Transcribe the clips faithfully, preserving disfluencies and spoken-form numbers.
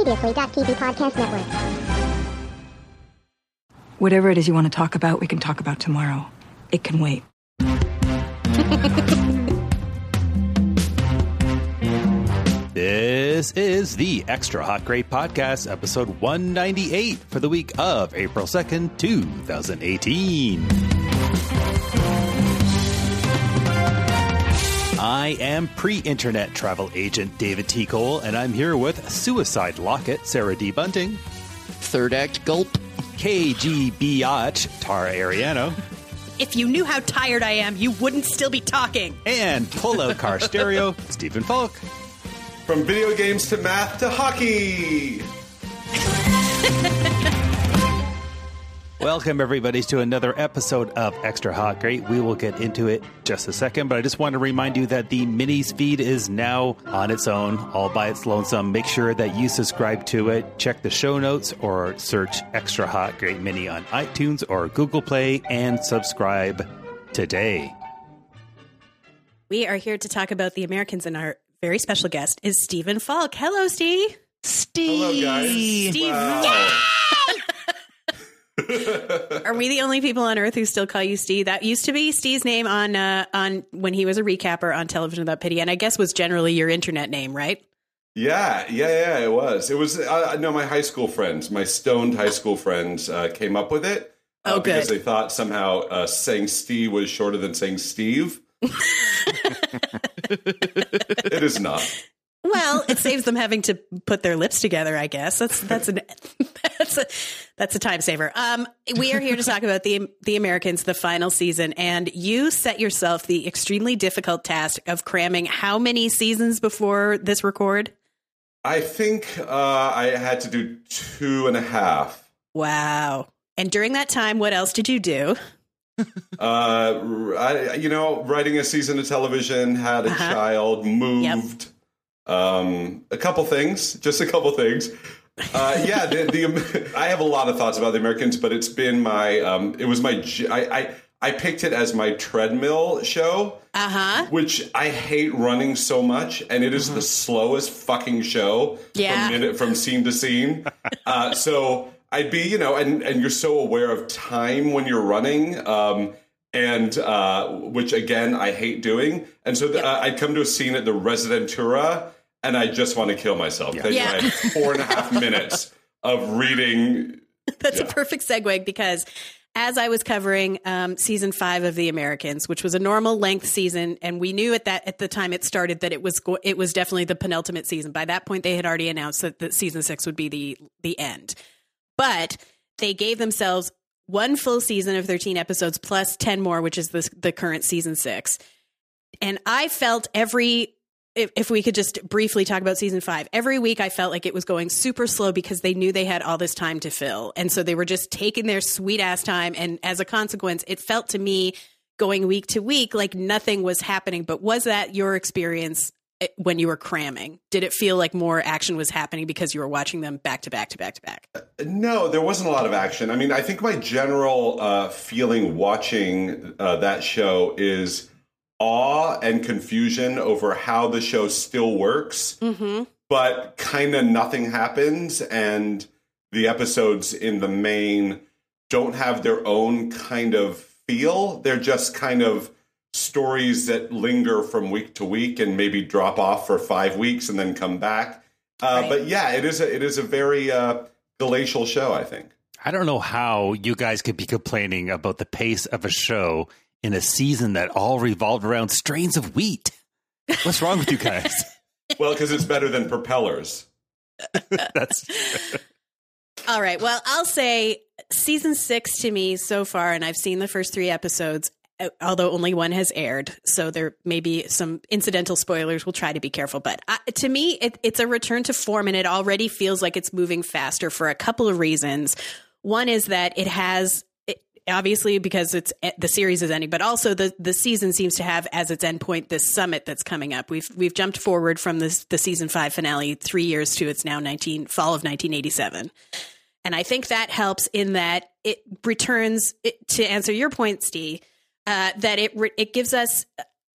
Previously, T V Podcast Network. Whatever it is you want to talk about, we can talk about tomorrow. It can wait. This is the Extra Hot Great Podcast, episode one ninety-eight for the week of April second, two thousand eighteen. I am pre-internet travel agent David T. Cole, and I'm here with Suicide Locket Sarah D. Bunting, Third Act Gulp, K G B Biatch Tara Ariano. If you knew how tired I am, you wouldn't still be talking. And Pull-Out Car Stereo Stephen Falk. From video games to math to hockey. Welcome, everybody, to another episode of Extra Hot Great. We will get into it just a second, but I just want to remind you that the Minis feed is now on its own, all by its lonesome. Make sure that you subscribe to it. Check the show notes or search Extra Hot Great Mini on iTunes or Google Play and subscribe today. We are here to talk about the Americans, and our very special guest is Stephen Falk. Hello, Steve. Steve. Hello, guys. Steve. Wow. Yeah! Are we the only people on Earth who still call you Steve? That used to be Steve's name on uh, on when he was a recapper on Television Without Pity, and I guess was generally your internet name, right? Yeah, yeah, yeah, it was. It was, uh, no, my high school friends, my stoned high school friends uh, came up with it. Uh, Oh, good. Because they thought somehow uh, saying Steve was shorter than saying Steve. It is not. Well, it saves them having to put their lips together, I guess. That's that's an that's a that's a time saver. Um, we are here to talk about the the Americans, the final season, and you set yourself the extremely difficult task of cramming how many seasons before this record? I think uh, I had to do two and a half. Wow! And during that time, what else did you do? Uh, I, you know, writing a season of television, had a Uh-huh. child, moved. Um, a couple things, just a couple things. Uh, yeah, the, the I have a lot of thoughts about the Americans, but it's been my, um, it was my, j- I, I, I picked it as my treadmill show, Uh huh. which I hate running so much, and it is the slowest fucking show Yeah. from minute from scene to scene. Uh, so I'd be, you know, and and you're so aware of time when you're running. Um, And uh, which, again, I hate doing. And so the, Yep. uh, I'd come to a scene at the Residentura, and I just want to kill myself. Then Yeah. I had four and a half minutes of reading. That's Yeah. a perfect segue because as I was covering um, season five of The Americans, which was a normal length season, and we knew at that at the time it started that it was go- it was definitely the penultimate season. By that point, they had already announced that, that season six would be the the end, but they gave themselves one full season of thirteen episodes plus ten more, which is the the current season six. And I felt every. If, if we could just briefly talk about season five, every week I felt like it was going super slow because they knew they had all this time to fill. And so they were just taking their sweet ass time. And as a consequence, it felt to me going week to week like nothing was happening. But was that your experience when you were cramming? Did it feel like more action was happening because you were watching them back to back to back to back? No, there wasn't a lot of action. I mean, I think my general uh, feeling watching uh, that show is awe and confusion over how the show still works, Mm-hmm. but kind of nothing happens, and the episodes in the main don't have their own kind of feel. They're just kind of stories that linger from week to week and maybe drop off for five weeks and then come back. Uh, Right. But yeah, it is a, it is a very uh, glacial show, I think. I don't know how you guys could be complaining about the pace of a show in a season that all revolved around strains of wheat. What's wrong with you guys? Well, because it's better than propellers. That's All right. Well, I'll say season six to me so far, and I've seen the first three episodes, uh, although only one has aired. So there may be some incidental spoilers. We'll try to be careful. But uh, to me, it, it's a return to form, and it already feels like it's moving faster for a couple of reasons. One is that it has, it, obviously, because it's the series is ending, but also the, the season seems to have as its endpoint this summit that's coming up. We've we've jumped forward from this the season five finale three years to it's now nineteen fall of nineteen eighty-seven. And I think that helps in that it returns, it, to answer your point, Steve, uh, that it re- it gives us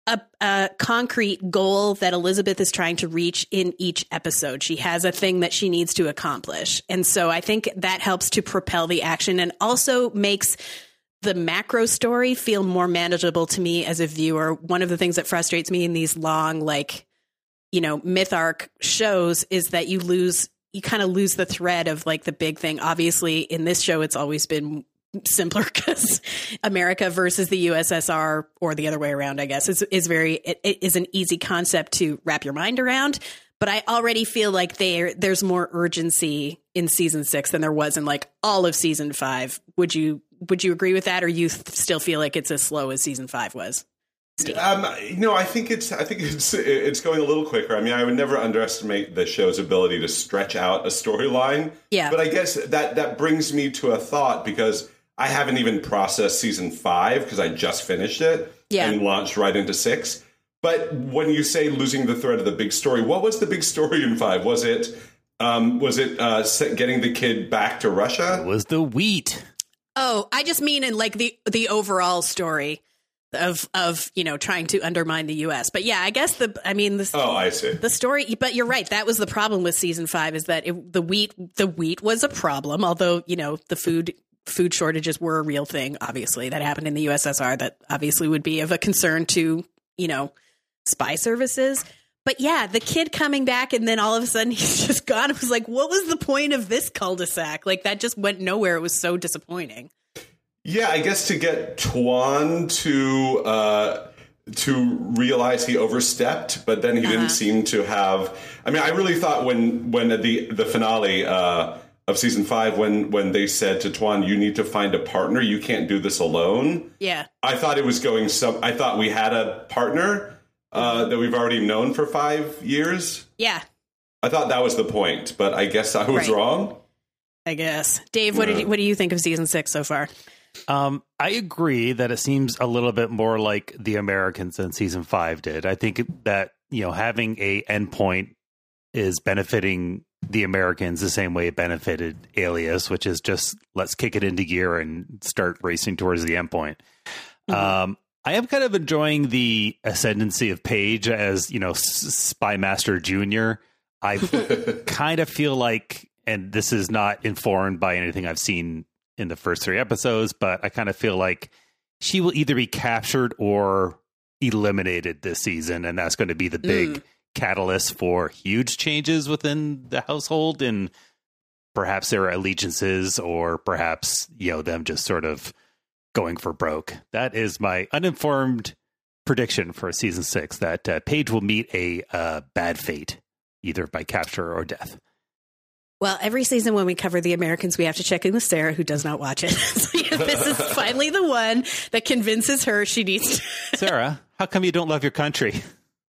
a, a concrete goal that Elizabeth is trying to reach in each episode. She has a thing that she needs to accomplish. And so I think that helps to propel the action and also makes the macro story feel more manageable to me as a viewer. One of the things that frustrates me in these long, like, you know, myth arc shows is that you lose, you kind of lose the thread of like the big thing. Obviously, in this show, it's always been simpler because America versus the U S S R, or the other way around, I guess, is, is very, it, it is an easy concept to wrap your mind around. But I already feel like there there's more urgency in season six than there was in like all of season five. Would you would you agree with that, or you th- still feel like it's as slow as season five was? Um, no, I think it's I think it's it's going a little quicker. I mean, I would never underestimate the show's ability to stretch out a storyline. Yeah. But I guess that that brings me to a thought, because I haven't even processed season five because I just finished it yeah. and launched right into six. But when you say losing the thread of the big story, what was the big story in five? Was it um, was it uh, getting the kid back to Russia? It was the wheat. Oh, I just mean in like the the overall story of of you know trying to undermine the U S. But yeah, I guess the I mean the oh I see the story. But you're right. That was the problem with season five, is that it, the wheat the wheat was a problem. Although you know the food. Food shortages were a real thing, obviously, that happened in the U S S R that obviously would be of a concern to, you know, spy services. But yeah, the kid coming back and then all of a sudden he's just gone. It was like, what was the point of this cul-de-sac? Like, that just went nowhere. It was so disappointing. Yeah, I guess to get Tuan to uh, to realize he overstepped, but then he uh-huh. didn't seem to have. I mean, I really thought when when the the finale uh, of season five, when when they said to Tuan, "You need to find a partner. You can't do this alone." Yeah, I thought it was going some. I thought we had a partner uh, that we've already known for five years. Yeah, I thought that was the point, but I guess I was right. wrong. I guess, Dave. What yeah. did you, what do you think of season six so far? Um, I agree that it seems a little bit more like The Americans than season five did. I think that, you know, having a endpoint is benefiting The Americans the same way it benefited Alias, which is just let's kick it into gear and start racing towards the endpoint. Mm-hmm. Um, I am kind of enjoying the ascendancy of Paige as, you know, Spy Master Junior I kind of feel like, and this is not informed by anything I've seen in the first three episodes, but I kind of feel like she will either be captured or eliminated this season, and that's going to be the big mm. catalyst for huge changes within the household, and perhaps their allegiances, or perhaps, you know, them just sort of going for broke. That is my uninformed prediction for season six, that uh, Paige will meet a uh, bad fate, either by capture or death. Well, every season when we cover The Americans, we have to check in with Sarah, who does not watch it. So yeah, this is finally the one that convinces her she needs to. Sarah, how come you don't love your country?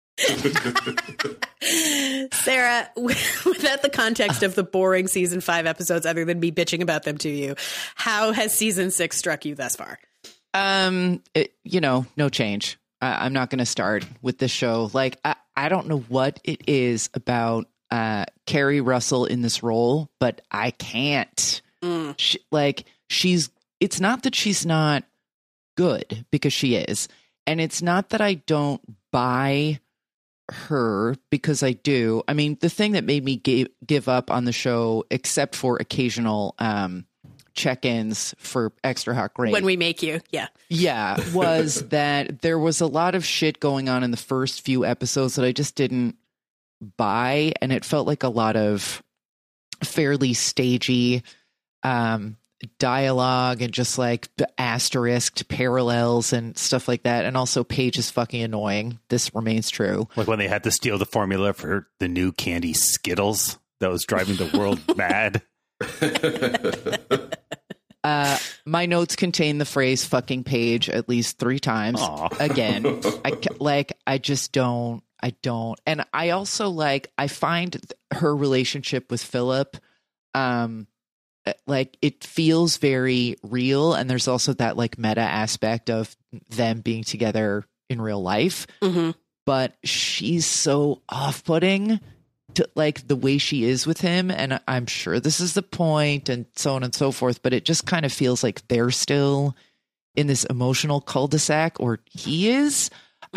Sarah, without the context of the boring season five episodes, other than me bitching about them to you, how has season six struck you thus far? Um, it, you know, no change. I, I'm not going to start with this show. Like, I, I don't know what it is about uh Kerry Russell in this role, but I can't mm. she, like she's it's not that she's not good, because she is, and it's not that I don't buy her, because I do. I mean, the thing that made me give, give up on the show, except for occasional um check-ins for Extra Hot Great, when we make you yeah yeah was that there was a lot of shit going on in the first few episodes that I just didn't buy, and it felt like a lot of fairly stagey um dialogue and just like asterisked parallels and stuff like that. And also, Paige is fucking annoying. This remains true. Like when they had to steal the formula for the new candy Skittles that was driving the world mad. Uh, my notes contain the phrase "fucking Paige" at least three times. Aww. Again, I like. I just don't. I don't. And I also like, I find her relationship with Philip, um, like it feels very real. And there's also that like meta aspect of them being together in real life. Mm-hmm. But she's so off-putting to like the way she is with him. And I'm sure this is the point, and so on and so forth. But it just kind of feels like they're still in this emotional cul-de-sac, or he is. Um,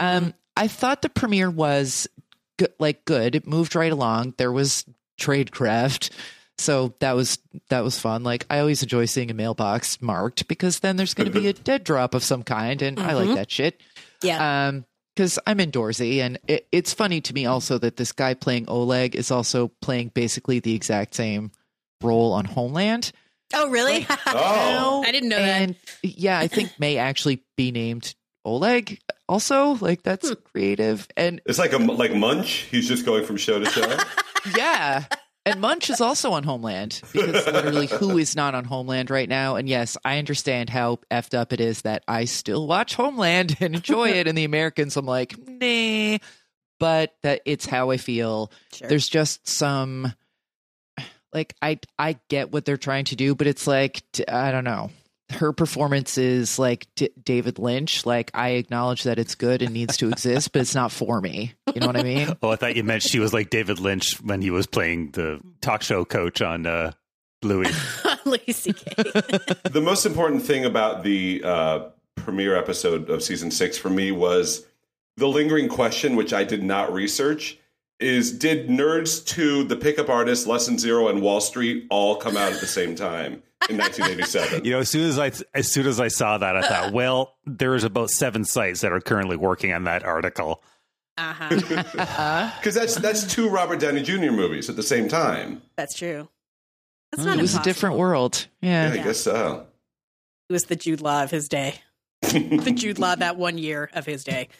I thought the premiere was good, like good. It moved right along. There was tradecraft. So that was that was fun. Like I always enjoy seeing a mailbox marked because then there's going to be a dead drop of some kind, and mm-hmm. I like that shit. Yeah. Um, because I'm indoorsy, and it, it's funny to me also that this guy playing Oleg is also playing basically the exact same role on Homeland. Oh, really? Like, oh, I didn't know and, that. Yeah, I think may actually be named Oleg. Also, like that's hmm. creative, and it's like a like Munch. He's just going from show to show. Yeah. And Munch is also on Homeland because literally who is not on Homeland right now? And yes, I understand how effed up it is that I still watch Homeland and enjoy it. And the Americans, I'm like, nah, but that it's how I feel. Sure. There's just some, like, I, I get what they're trying to do, but it's like, I don't know. Her performance is like D- David Lynch. Like, I acknowledge that it's good and needs to exist, but it's not for me. You know what I mean? Oh, I thought you meant she was like David Lynch when he was playing the talk show coach on uh, Louis. Louis C K. The most important thing about the uh, premiere episode of season six for me was the lingering question, which I did not research, is did Nerds two, The Pickup Artist, Lesson Zero, and Wall Street all come out at the same time? In nineteen eighty-seven. You know, as soon as I as soon as I saw that, I thought, well, there's about seven sites that are currently working on that article. Uh-huh. Because that's that's two Robert Downey Junior movies at the same time. That's true. That's mm, not It was impossible. a different world. Yeah. Yeah, I Yeah. guess so. It was the Jude Law of his day. The Jude Law that one year of his day.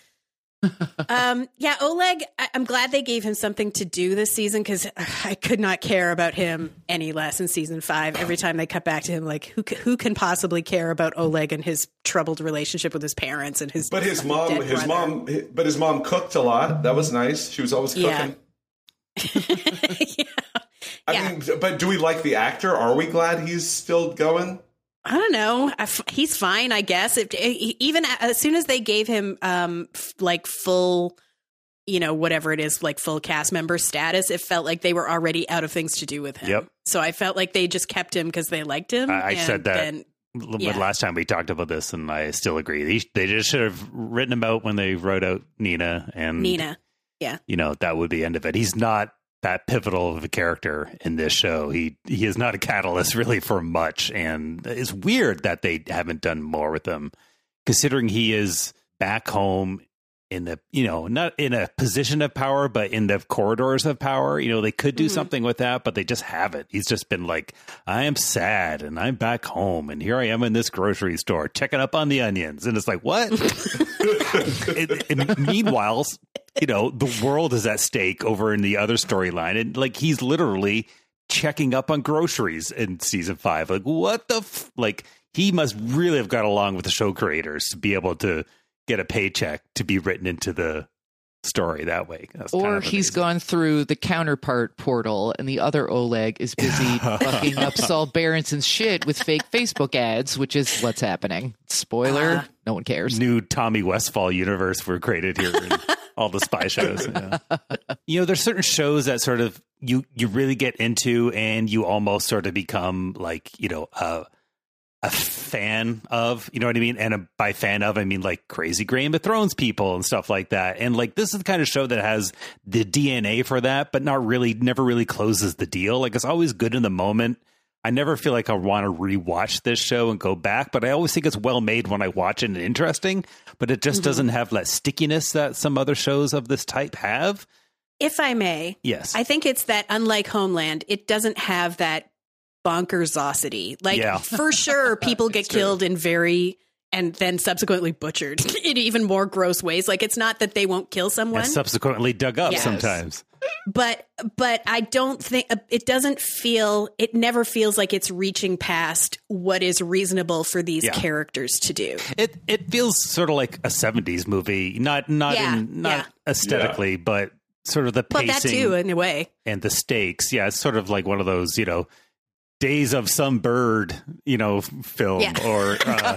um, yeah, Oleg, I- I'm glad they gave him something to do this season because I could not care about him any less in season five. Every time they cut back to him, like, who c- who can possibly care about Oleg and his troubled relationship with his parents and his But his mom, dead his brother. mom, but his mom cooked a lot. That was nice. She was always cooking. Yeah. I Yeah. mean, but do we like the actor? Are we glad he's still going? I don't know. I f- he's fine, I guess. If even as soon as they gave him um f- like full, you know, whatever it is, like full cast member status, it felt like they were already out of things to do with him. Yep. So I felt like they just kept him because they liked him. I, I and said that then, yeah. last time we talked about this, and I still agree. They, they just should have written him out when they wrote out Nina, and Nina. Yeah. you know, that would be the end of it. He's not that pivotal of a character in this show. He he is not a catalyst really for much, and it's weird that they haven't done more with him, considering he is back home in the, you know, not in a position of power, but in the corridors of power. You know, they could do mm-hmm. something with that, but they just haven't. He's just been like, I am sad and I'm back home and here I am in this grocery store checking up on the onions. And it's like, what? and, and meanwhile, you know, the world is at stake over in the other storyline. And like, he's literally checking up on groceries in season five. Like, what the, f-? like, he must really have got along with the show creators to be able to get a paycheck to be written into the story that way. That's or kind of he's amazing. gone through the counterpart portal and the other Oleg is busy fucking up Saul Berenson's shit with fake Facebook ads, which is what's happening. Spoiler, uh, no one cares. New Tommy Westfall universe were created here in all the spy shows. Yeah. You know, there's certain shows that sort of you, you really get into and you almost sort of become like, you know, uh, a fan of, you know what I mean? And a, by fan of, I mean like crazy Game of Thrones people and stuff like that. And like, this is the kind of show that has the D N A for that, but not really, never really closes the deal. Like, it's always good in the moment. I never feel like I want to rewatch this show and go back, but I always think it's well made when I watch it and interesting, but it just mm-hmm. doesn't have that stickiness that some other shows of this type have. If I may. Yes. I think it's that unlike Homeland, it doesn't have that bonkersosity. Like, yeah. for sure, people get killed in very and then subsequently butchered in even more gross ways. Like, it's not that they won't kill someone. And subsequently dug up yes. sometimes. But but I don't think it doesn't feel it never feels like it's reaching past what is reasonable for these yeah. characters to do. It it feels sort of like a seventies movie, not not yeah. in, not yeah. aesthetically, yeah. but sort of the but pacing that too, in a way, and the stakes. Yeah, it's sort of like one of those, you know, Days of Some Bird, you know, film yeah. or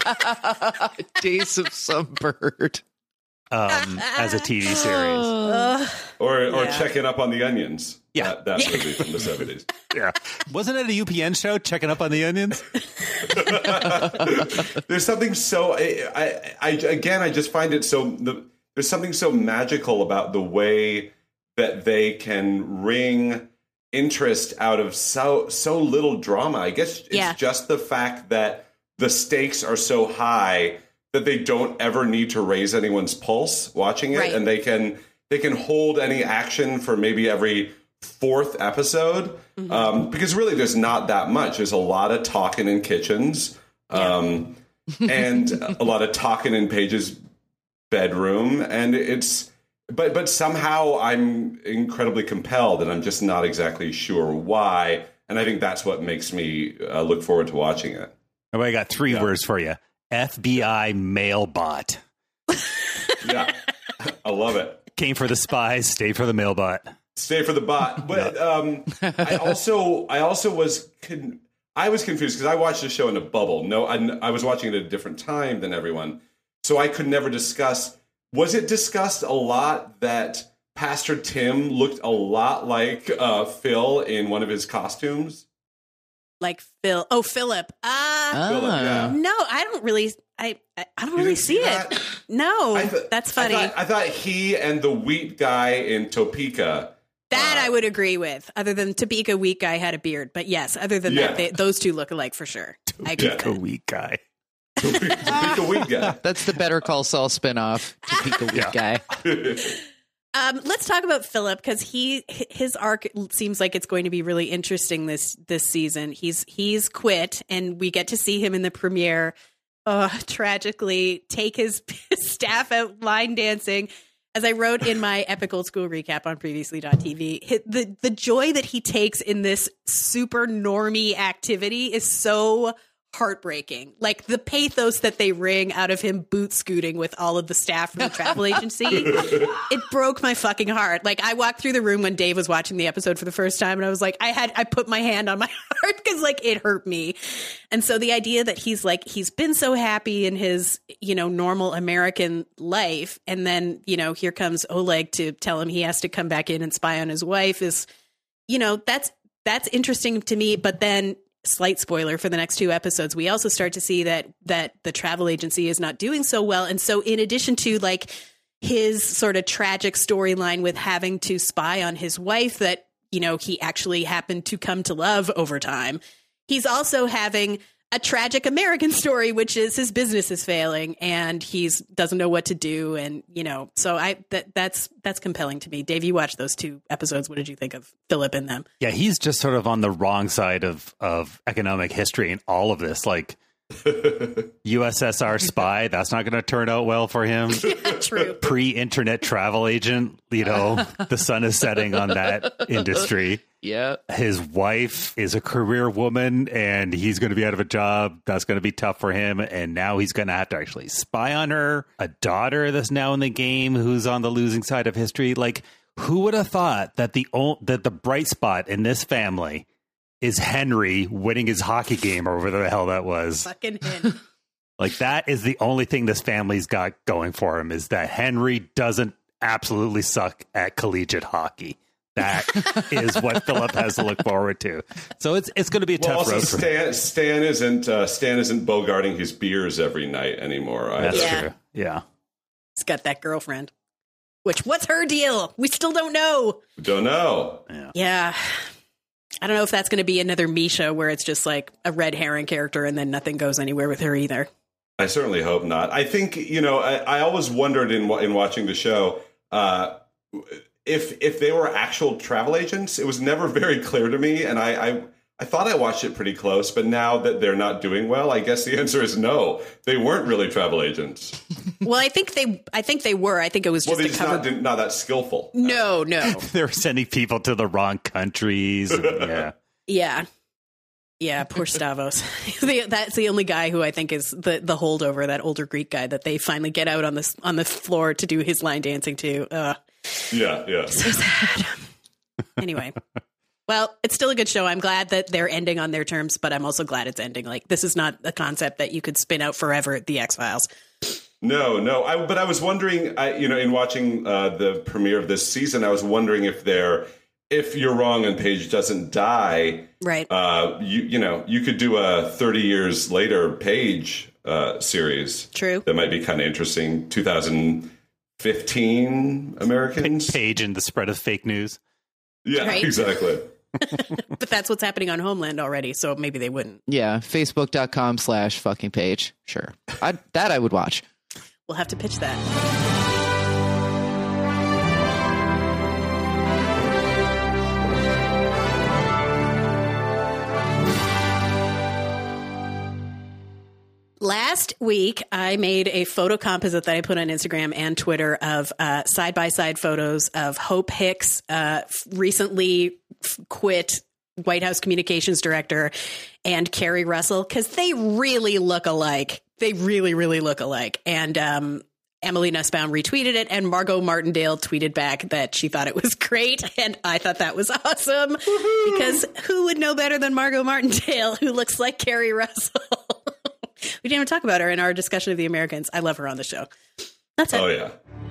uh, Days of Some Bird. Um, as a T V series, uh, or or yeah. checking up on the onions. Yeah, that, that movie from the seventies. Yeah, wasn't it a U P N show? Checking up on the onions. There's something so I, I, I again I just find it so the there's something so magical about the way that they can wring interest out of so so little drama. I guess it's yeah. just the fact that the stakes are so high that they don't ever need to raise anyone's pulse watching it, right. and they can they can hold any action for maybe every fourth episode, mm-hmm. um, because really there's not that much. There's a lot of talking in kitchens, um, yeah. and a lot of talking in Paige's bedroom, and it's but but somehow I'm incredibly compelled, and I'm just not exactly sure why. And I think that's what makes me uh, look forward to watching it. Oh, I got three yeah. words for you: F B I mail bot. Yeah, I love it. Came for the spies, stay for the mail bot. Stay for the bot. But um, I also I also was con- I was confused because I watched the show in a bubble. No, I, I was watching it at a different time than everyone, so I could never discuss. Was it discussed a lot that Pastor Tim looked a lot like uh, Phil in one of his costumes? Like Phil? Oh, Philip. Uh, ah. Philip, yeah. No, I don't really. I I, I don't you really see it. No, th- that's funny. I thought, I thought he and the wheat guy in Topeka. That uh, I would agree with. Other than Topeka, wheat guy had a beard, but yes, other than yeah. that, they, those two look alike for sure. Topeka wheat guy. Topeka wheat guy. That's the Better Call Saul spinoff. Topeka wheat guy. Um, let's talk about Philip, because he his arc seems like it's going to be really interesting this this season. He's he's quit, and we get to see him in the premiere. Uh, tragically, take his, his staff out line dancing. As I wrote in my Epic Old School recap on previously dot t v, the the joy that he takes in this super normie activity is so heartbreaking. Like the pathos that they wring out of him boot scooting with all of the staff from the travel agency, it broke my fucking heart. Like I walked through the room when Dave was watching the episode for the first time, and I was like, I had I put my hand on my heart because like it hurt me. And so the idea that he's like he's been so happy in his, you know, normal American life, and then, you know, here comes Oleg to tell him he has to come back in and spy on his wife is, you know, that's that's interesting to me. But then, slight spoiler for the next two episodes, we also start to see that that the travel agency is not doing so well. And so in addition to like his sort of tragic storyline with having to spy on his wife that, you know, he actually happened to come to love over time, he's also having a tragic American story, which is his business is failing and he's doesn't know what to do. And, you know, so I that that's that's compelling to me. Dave, you watched those two episodes. What did you think of Philip in them? Yeah, he's just sort of on the wrong side of, of economic history in all of this. Like U S S R spy, that's not going to turn out well for him. Yeah, true. Pre-internet travel agent, you know, the sun is setting on that industry. Yeah. His wife is a career woman and he's going to be out of a job. That's going to be tough for him. And now he's going to have to actually spy on her. A daughter that's now in the game who's on the losing side of history. Like, who would have thought that the that the bright spot in this family is Henry winning his hockey game or whatever the hell that was? Fucking him. Like, that is the only thing this family's got going for him, is that Henry doesn't absolutely suck at collegiate hockey. That is what Philip has to look forward to. So it's it's going to be a well, tough also road for Stan, him. Stan isn't uh, Stan isn't bogarting his beers every night anymore. Either. That's Yeah. true. Yeah. He's got that girlfriend. Which, what's her deal? We still don't know. Don't know. Yeah. Yeah. I don't know if that's going to be another Misha where it's just like a red herring character and then nothing goes anywhere with her either. I certainly hope not. I think, you know, I, I always wondered in in watching the show, uh, if if they were actual travel agents. It was never very clear to me, and I, I I thought I watched it pretty close, but now that they're not doing well, I guess the answer is no. They weren't really travel agents. Well, I think they I think they were. I think it was Well, just they're a just cover. not, didn't- not that skillful. No, no. They're sending people to the wrong countries. And, yeah. Yeah. Yeah, poor Stavros. The- That's the only guy who I think is the, the holdover, that older Greek guy that they finally get out on the, on the floor to do his line dancing to. Ugh. Yeah, yeah. So sad. Anyway. Well, it's still a good show. I'm glad that they're ending on their terms, but I'm also glad it's ending. Like, this is not a concept that you could spin out forever at the X-Files. No, no. I, but I was wondering, I, you know, in watching uh, the premiere of this season, I was wondering if they're, if You're Wrong and Paige doesn't die, Right. uh, you you know, you could do a thirty years later Paige uh, series. True. That might be kind of interesting. two thousand fifteen Americans. Page in the spread of fake news. Yeah, Right. exactly. But that's what's happening on Homeland already, so maybe they wouldn't. Yeah, facebook.com slash fucking page. Sure. I, that I would watch. We'll have to pitch that. Last week, I made a photo composite that I put on Instagram and Twitter of uh, side-by-side photos of Hope Hicks, uh, recently f- quit White House communications director, and Carrie Russell, because they really look alike. They really, really look alike. And um, Emily Nussbaum retweeted it, and Margot Martindale tweeted back that she thought it was great, and I thought that was awesome. Woo-hoo! Because who would know better than Margot Martindale, who looks like Carrie Russell? We didn't even talk about her in our discussion of The Americans. I love her on the show. That's it. Oh, yeah.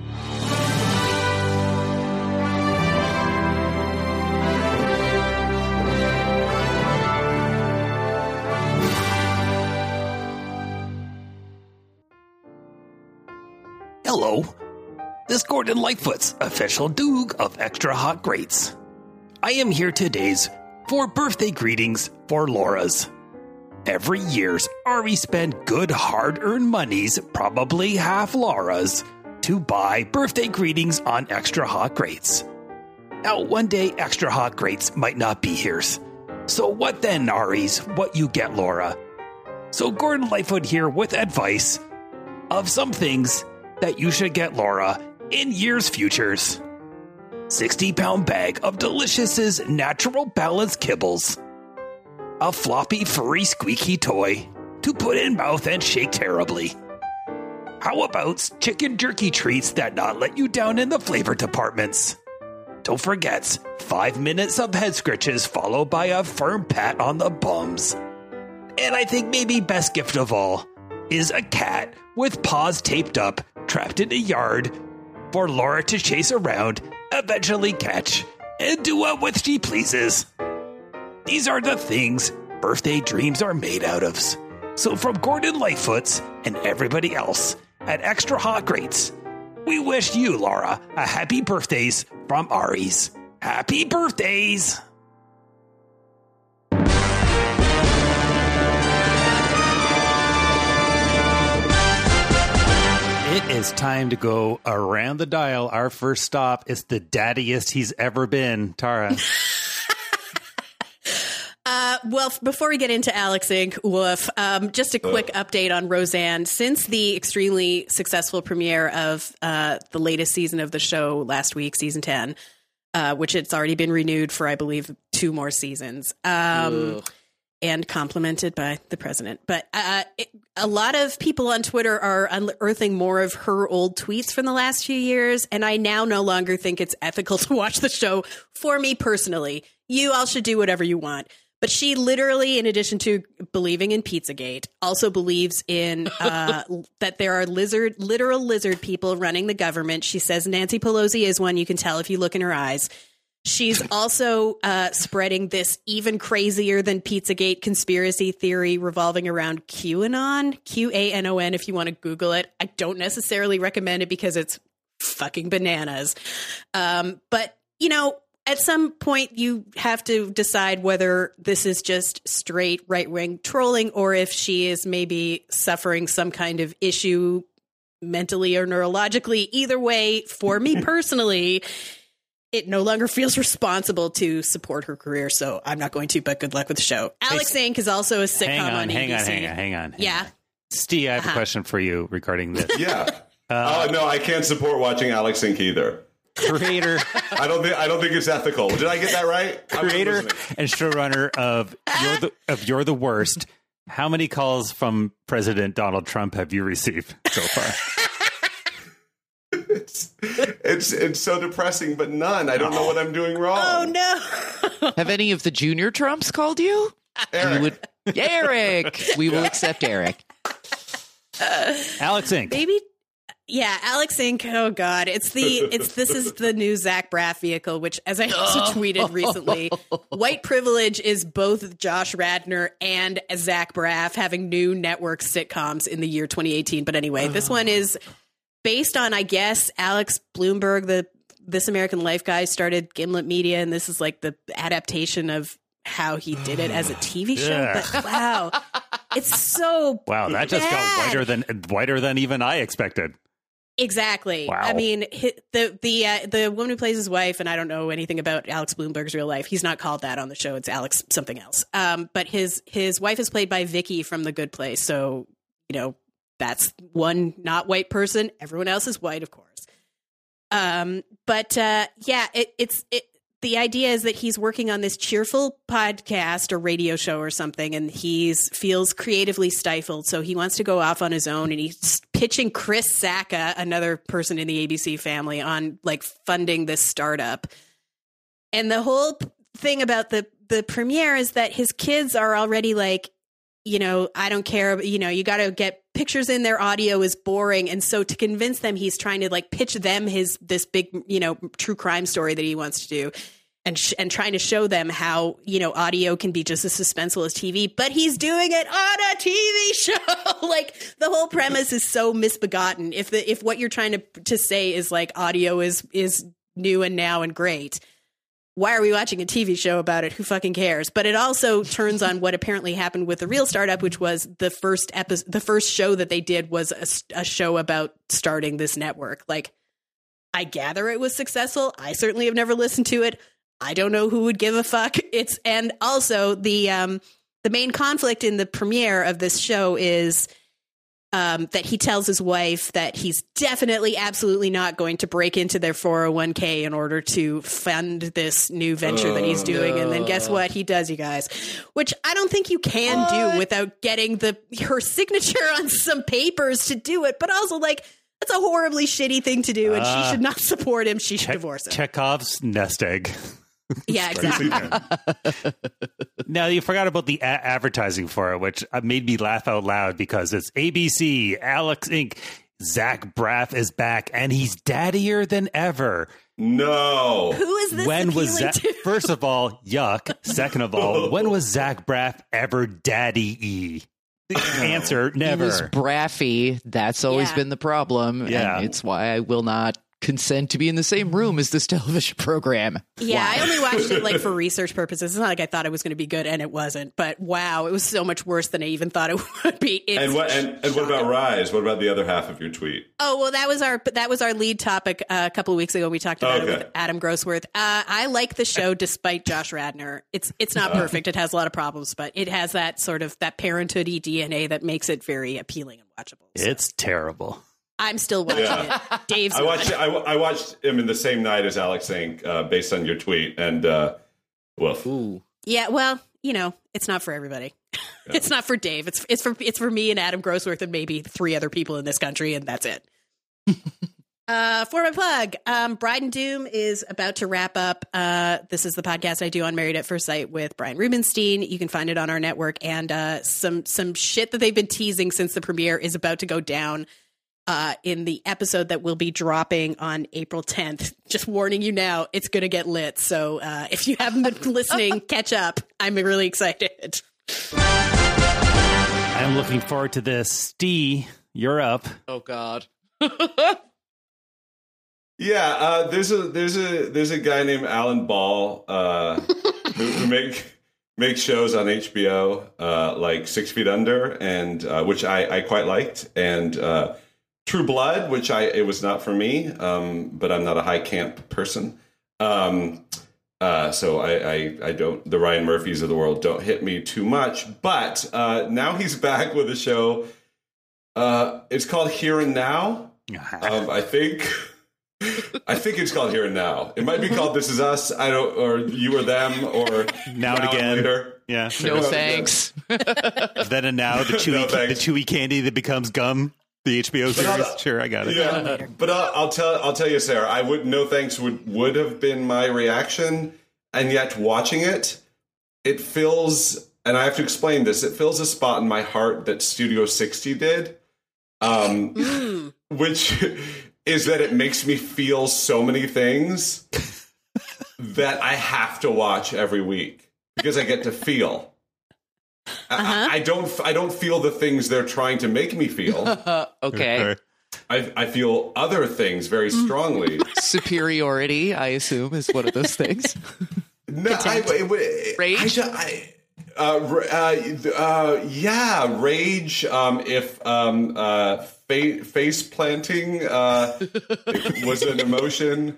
Hello. This is Gordon Lightfoot's official Doog of Extra Hot Greats. I am here today's for birthday greetings for Laura's. Every year's Ari spend good hard-earned monies, probably half Laura's, to buy birthday greetings on Extra Hot Greats. Now, one day Extra Hot Greats might not be here's. So what then, Ari's? What you get, Laura? So Gordon Lightfoot here with advice of some things that you should get Laura in years futures. sixty pound bag of Delicious's natural balanced kibbles. A floppy, furry, squeaky toy to put in mouth and shake terribly. How about chicken jerky treats that not let you down in the flavor departments? Don't forget, five minutes of head scratches followed by a firm pat on the bums. And I think maybe best gift of all is a cat with paws taped up, trapped in a yard, for Laura to chase around, eventually catch, and do what with she pleases. These are the things birthday dreams are made out of. So from Gordon Lightfoot's and everybody else at Extra Hot Greats, we wish you, Laura, a happy birthdays from Ari's. Happy birthdays! It is time to go around the dial. Our first stop is the daddiest he's ever been. Tara. Uh, well, f- before we get into Alex Incorporated, woof, um, just a quick Ugh. update on Roseanne. Since the extremely successful premiere of uh, the latest season of the show last week, season ten, uh, which it's already been renewed for, I believe, two more seasons, um, and complimented by the president. But uh, it, a lot of people on Twitter are unearthing more of her old tweets from the last few years, and I now no longer think it's ethical to watch the show. For me personally, you all should do whatever you want. But she literally, in addition to believing in Pizzagate, also believes in uh, that there are lizard, literal lizard people running the government. She says Nancy Pelosi is one. You can tell if you look in her eyes. She's also uh, spreading this even crazier than Pizzagate conspiracy theory revolving around QAnon, Q A N O N, if you want to Google it. I don't necessarily recommend it because it's fucking bananas. Um, but, you know, at some point, you have to decide whether this is just straight right-wing trolling or if she is maybe suffering some kind of issue mentally or neurologically. Either way, for me personally, it no longer feels responsible to support her career, so I'm not going to, but good luck with the show. Alex Incorporated is also a sitcom hang on, on hang A B C. on, hang on, hang on. Hang Yeah. on. Steve, I have Uh-huh. a question for you regarding this. Yeah. Uh, no, I can't support watching Alex Inc either. Creator, I don't think I don't think it's ethical. Did I get that right? I was creator, listening. and showrunner of You're the of You're the Worst. How many calls from President Donald Trump have you received so far? It's, it's it's so depressing, but none. I don't know what I'm doing wrong. Oh, no. Have any of the junior Trumps called you? Eric. We would, Eric. We will accept Eric. Alex Incorporated. Maybe. Yeah, Alex Incorporated. Oh God, it's the it's this is the new Zach Braff vehicle, which, as I also tweeted recently, white privilege is both Josh Radnor and Zach Braff having new network sitcoms in the year twenty eighteen. But anyway, this one is based on, I guess, Alex Bloomberg, the This American Life guy, started Gimlet Media, and this is like the adaptation of how he did it as a T V show. Yeah. But wow, it's so Wow, that just got bad. whiter than whiter than even I expected. Exactly. Wow. I mean, hi- the the uh, the woman who plays his wife, and I don't know anything about Alex Bloomberg's real life. He's not called that on the show. It's Alex something else. Um, but his his wife is played by Vicky from The Good Place. So you know that's one not white person. Everyone else is white, of course. Um, but uh, yeah, it, it's it. The idea is that he's working on this cheerful podcast or radio show or something, and he feels creatively stifled. So he wants to go off on his own, and he's pitching Chris Sacca, another person in the A B C family, on like funding this startup. And the whole thing about the the premiere is that his kids are already like, you know, I don't care. You know, you got to get pictures in. Their audio is boring. And so to convince them, he's trying to like pitch them his this big, you know, true crime story that he wants to do, and sh- and trying to show them how, you know, audio can be just as suspenseful as T V. But he's doing it on a T V show. Like the whole premise is so misbegotten. If the if what you're trying to to say is like audio is is new and now and great, why are we watching a T V show about it? Who fucking cares? But it also turns on what apparently happened with the real startup, which was the first episode, the first show that they did was a, a show about starting this network. Like, I gather it was successful. I certainly have never listened to it. I don't know who would give a fuck. It's and also the um, the main conflict in the premiere of this show is Um, that he tells his wife that he's definitely, absolutely not going to break into their four oh one k in order to fund this new venture Oh, that he's doing. No. And then guess what? He does, you guys, which I don't think you can what? do without getting the her signature on some papers to do it. But also, like, that's a horribly shitty thing to do, and uh, she should not support him. She should che- divorce him. Chekhov's nest egg. Yeah, exactly. Now, you forgot about the a- advertising for it, which made me laugh out loud because it's A B C, Alex Incorporated. Zach Braff is back, and he's daddier than ever. No. Who is this When was Zach? Za- First of all, yuck. Second of all, when was Zach Braff ever daddy-y? The answer, never. He was braffy. That's always Yeah. been the problem. Yeah. And it's why I will not consent to be in the same room as this television program. Yeah, Why? I only watched it like for research purposes. It's not like I thought it was going to be good, and it wasn't. But wow, it was so much worse than I even thought it would be. It's and what and, and what about Rise? What about the other half of your tweet? Oh well, that was our that was our lead topic uh, a couple of weeks ago. We talked about Okay. it with Adam Grossworth. Uh, I like the show despite Josh Radnor. It's it's not perfect. It has a lot of problems, but it has that sort of that parenthood-y D N A that makes it very appealing and watchable. So. It's terrible. I'm still watching Yeah. it. Dave's I watched I, I watched him in the same night as Alex Inc. Uh, based on your tweet, and uh, woof. Ooh. Yeah, well, you know, it's not for everybody. Yeah. It's not for Dave. It's it's for it's for me and Adam Grossworth and maybe three other people in this country, and that's it. uh, for my plug, um, Bride and Doom is about to wrap up. Uh, this is the podcast I do on Married at First Sight with Brian Rubenstein. You can find it on our network, and uh, some some shit that they've been teasing since the premiere is about to go down. Uh, in the episode that will be dropping on April tenth. Just warning you now, it's going to get lit. So uh, if you haven't been listening, catch up. I'm really excited. I'm looking forward to this. Steve, you're up. Oh, God. Yeah, uh, there's a there's a there's a guy named Alan Ball uh, who, who make make shows on H B O uh, like Six Feet Under, and uh, which I, I quite liked, and uh, True Blood, which I it was not for me, um, but I'm not a high camp person, um, uh, so I, I I don't the Ryan Murphys of the world don't hit me too much. But uh, now he's back with a show. Uh, it's called Here and Now. Um, I think. I think it's called Here and Now. It might be called This Is Us. I don't, or You or Them, or Now and Again. Later. Yeah. No thanks. Then and Now, the chewy, No, the thanks. chewy candy that becomes gum. The H B O series. I'll- Sure, I got it. Yeah, but I'll, I'll tell I'll tell you, Sarah. I would no thanks would would have been my reaction, and yet watching it, it fills. And I have to explain this. It fills a spot in my heart that Studio sixty did, um, Mm. which is that it makes me feel so many things that I have to watch every week because I get to feel. Uh-huh. I, I don't. I don't feel the things they're trying to make me feel. okay. I, I, I feel other things very strongly. Superiority, I assume, is one of those things. No, I, it, it, Rage? I, I, uh, uh, uh, yeah, rage. Um, if um, uh, fa- face planting uh, was an emotion.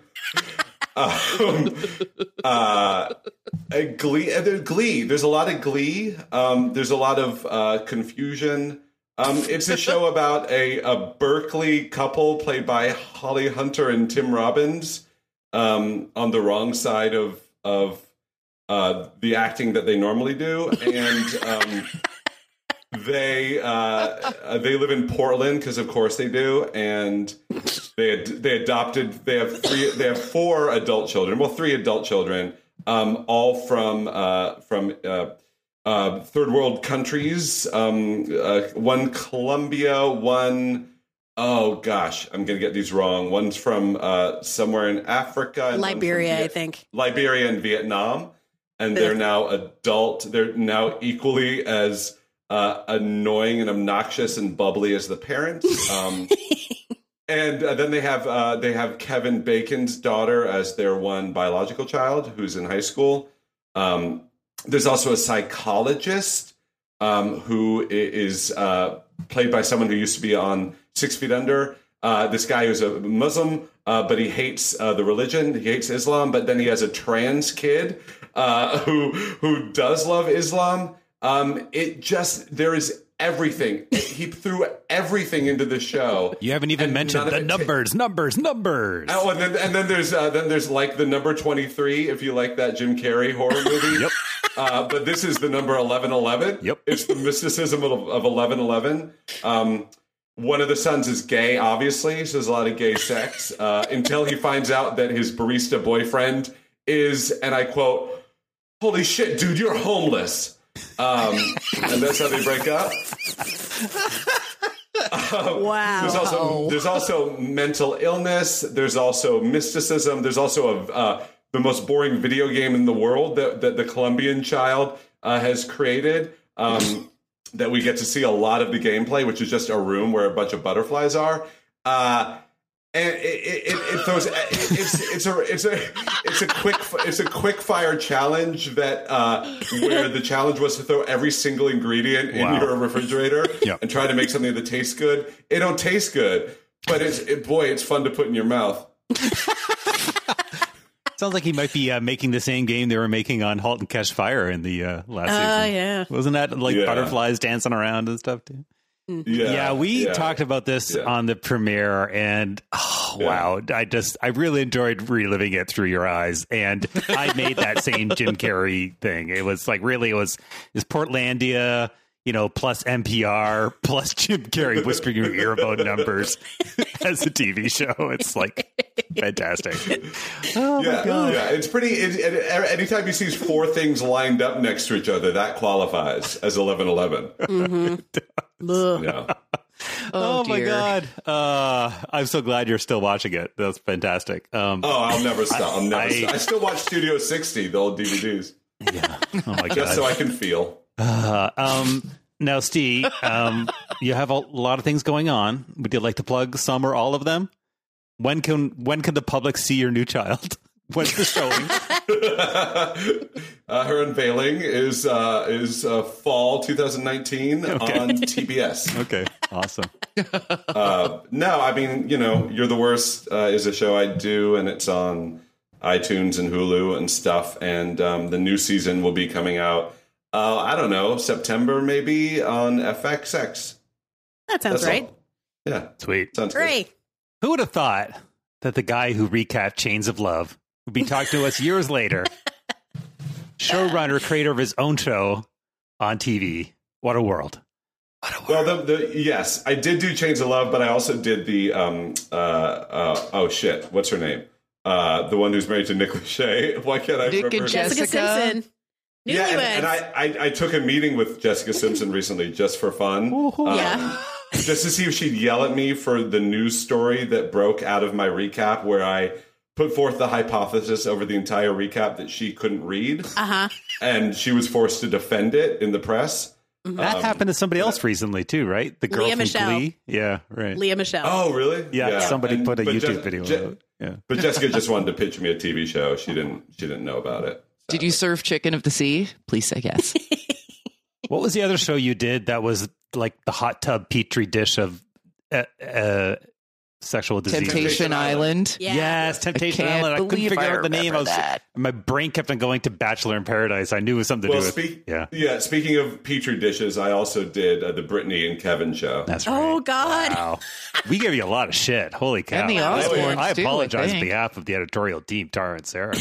Um, uh, glee, uh, glee. There's a lot of glee. Um, there's a lot of uh, confusion. Um, it's a show about a, a Berkeley couple played by Holly Hunter and Tim Robbins um, on the wrong side of of uh, the acting that they normally do, and um, they uh, they live in Portland because, of course, they do, and they ad- they adopted. They have three. They have four adult children. Well, three adult children, um, all from uh, from. Uh, Uh, third world countries, um, uh, one Colombia, one, oh gosh, I'm going to get these wrong. One's from uh, somewhere in Africa. And Liberia, Viet- I think. Liberia and Vietnam. And they're now adult. They're now equally as uh, annoying and obnoxious and bubbly as the parents. Um, and uh, then they have uh, they have Kevin Bacon's daughter as their one biological child who's in high school. Um There's also a psychologist um, who is uh, played by someone who used to be on Six Feet Under. Uh, this guy who's a Muslim, uh, but he hates uh, the religion. He hates Islam. But then he has a trans kid uh, who who does love Islam. Um, it just there is everything. He threw everything into the show. You haven't even mentioned the numbers, t- numbers, numbers. Oh, and then and then there's uh, then there's like the number twenty-three. If you like that Jim Carrey horror movie. Yep. Uh, but this is the number eleven eleven. Yep. It's the mysticism of, of eleven eleven. Um, one of the sons is gay, obviously, so there's a lot of gay sex, uh, until he finds out that his barista boyfriend is, and I quote, "Holy shit, dude, you're homeless." Um, and that's how they break up. Um, wow. There's also, there's also mental illness. There's also mysticism. There's also a... Uh, the most boring video game in the world that, that the Colombian child uh, has created, um, that we get to see a lot of the gameplay, which is just a room where a bunch of butterflies are. Uh, and it, it, it throws, it, it's, it's a, it's a, it's a quick, it's a quick fire challenge that, uh, where the challenge was to throw every single ingredient in Wow. your refrigerator Yep. and try to make something that tastes good. It don't taste good, but it's, it, boy, it's fun to put in your mouth. Sounds like he might be uh, making the same game they were making on *Halt and Catch Fire* in the uh, last Oh, season. yeah. Wasn't that like Yeah. butterflies dancing around and stuff too? Yeah, Yeah, we yeah. talked about this Yeah. on the premiere, and oh, Yeah. wow, I just I really enjoyed reliving it through your eyes. And I made that same Jim Carrey thing. It was like really, it was is Portlandia, you know, plus N P R plus Jim Carrey whispering your ear about numbers as a T V show. It's like fantastic. Oh yeah, my god! yeah, it's pretty. It, it, anytime you see four things lined up next to each other, that qualifies as eleven eleven. Mm-hmm. Yeah. Oh, Oh, my dear. god! Uh, I'm so glad you're still watching it. That's fantastic. Um, Oh, I'll never stop. I'll never. I- stop. I still watch Studio sixty, the old D V Ds, yeah. Oh my god! just so I can feel. Uh, um, now, Steve, um, you have a lot of things going on. Would you like to plug some or all of them? When can when can the public see your new child? When's the showing? uh, her unveiling is uh, is uh, fall twenty nineteen Okay. on T B S. Okay, awesome. Uh, no, I mean, you know, You're the Worst uh, is a show I do, and it's on iTunes and Hulu and stuff. And um, the new season will be coming out, uh, I don't know, September maybe on F X X. That sounds That's right. all. Yeah, Sweet. sounds good. Great. Who would have thought that the guy who recapped Chains of Love would be talking to us years later? Showrunner, creator of his own show on T V. What a world. What a world. Well, the, the yes, I did do Chains of Love, but I also did the um uh, uh oh shit, what's her name? Uh, the one who's married to Nick Lachey. Why can't I Nick remember? and her Jessica, Jessica? Simpson. Yeah, and, Newlyweds. and I, I I took a meeting with Jessica Simpson recently just for fun. Um, Yeah. just to see if she'd yell at me for the news story that broke out of my recap, where I put forth the hypothesis over the entire recap that she couldn't read, Uh huh. and she was forced to defend it in the press. Mm-hmm. That Um, happened to somebody else recently too, right? The girl Lea from Michele. Glee. Yeah, right. Leah Michelle. Oh, really? Yeah, somebody And- put a but YouTube Je- video Je- of it. Yeah. But Jessica just wanted to pitch me a T V show. She didn't. She didn't know about it. Did you serve chicken of the sea? Please say yes. What was the other show you did that was like the hot tub petri dish of uh, uh, sexual disease? Temptation Island. Yeah. Yes, Temptation I can't Island. I couldn't believe figure I out the name. I remember was, that. my brain kept on going to Bachelor in Paradise. I knew it was something to Well, do with speak, yeah. yeah. Speaking of petri dishes, I also did uh, the Brittany and Kevin show. That's right. Oh, God. Wow. We gave you a lot of shit. Holy cow. And the I- Osbournes, I too, I apologize on think. behalf of the editorial team, Tara and Sarah.